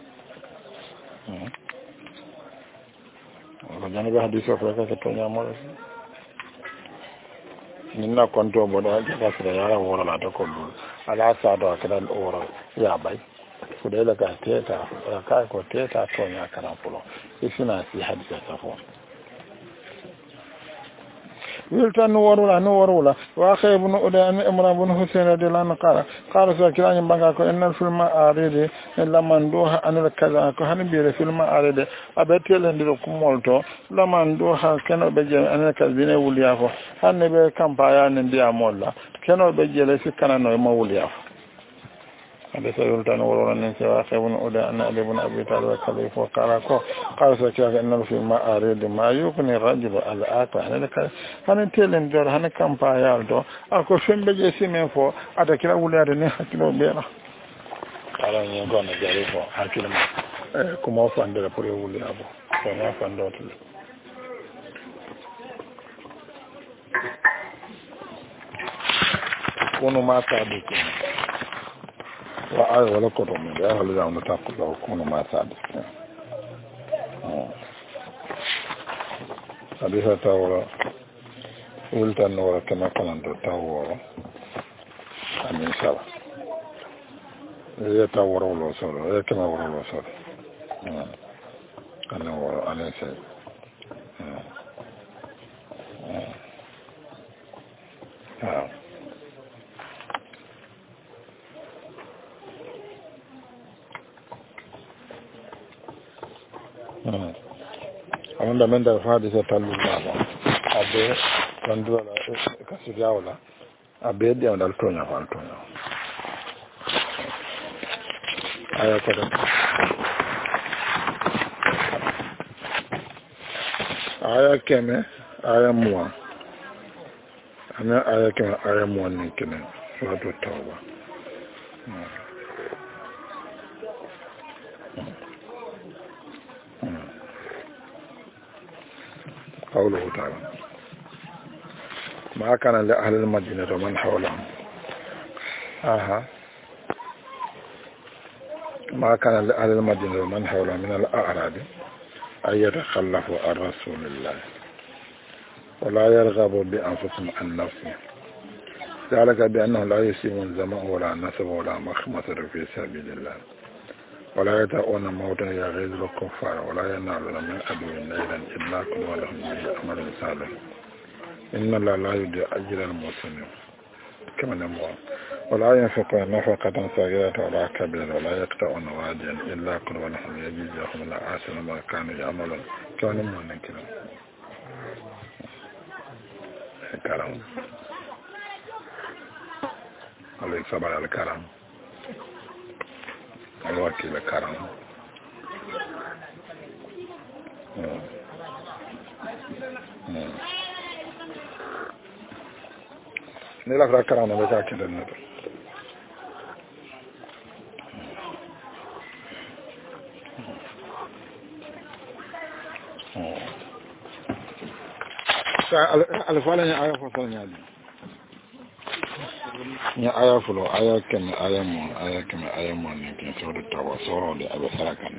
ko jani be hadisi ko ka to nya mo ninna konto bodo ka sira yara wora la to ko ala sa do ka dal wora ya bay fu de la ka teta ka ko teta to nya kana fulo isina si hadisi safo wiltan warula no warula wa khaybun udan imran bin husayn radhiyallahu anhu qala sakirani banga ko innal filma aride laman do ha anil kaza ko han biire filma aride abetele ndiro kumolto laman do ha keno be je anil kaza bine wuliya ko hanne be kampaya ne ndiya molla keno be je le sikana no mo wuliya هذا سيقولون ورون سواء خيبون أولى أن أبي بن أبي طالب الخليفة وقال سكياك إنه في ما أريد ما يغني الرجل على آتا هذا تيلين دور هذا كم بايال دور أكو فين بجي سيمين فو أتكلا أولاد نحكيلو بينا قال يقول نجاري فو حكيلو كما فاندر بوري أولي أبو كما فاندر كونوا ما تعبكم ولا كتب من ده هل جاء نتاقل له كونه ما سعد حديثة تاورا ولت النورة كما كان تاورا أمين سلا هي تاورا ولا سلا هي كما ورا ولا سلا أنا ورا أنا سلا amanda men da hadisa tallu baba abe kandu la kasi jawla abe de on dal tonya fal tonya aya ko da aya keme aya muwa ana aya keme aya muwa ne kene wato tawba قوله تعالى ما كان لأهل المدينة ومن حولهم ما كان لأهل المدينة ومن حولهم من الأعراب أن يتخلفوا عن رسول الله ولا يرغبوا بأنفسهم عن نفسه ذلك بأنه لا يسيبون زماء ولا نسب ولا مخمصة في سبيل الله ولا يتأون موتا يغيظ الكفار ولا ينالون من عدو نيلا إلا كن ولهم به أمر صالح إن الله لا يضيع أجر المحسنين كما نقول ولا ينفقون نفقة صغيرة ولا كبيرة ولا يقطعون واديا إلا كن ولهم يجزيهم لا أحسن ما كانوا يعملون كما نقول كده كرم عليك صبر على الكرم الوكيل كرم نلا فرا كرم بتا كده نتو alfalanya aya fasalnya ya aya fulo aya keme aya mo ne ke so de tawa so de abe sarakan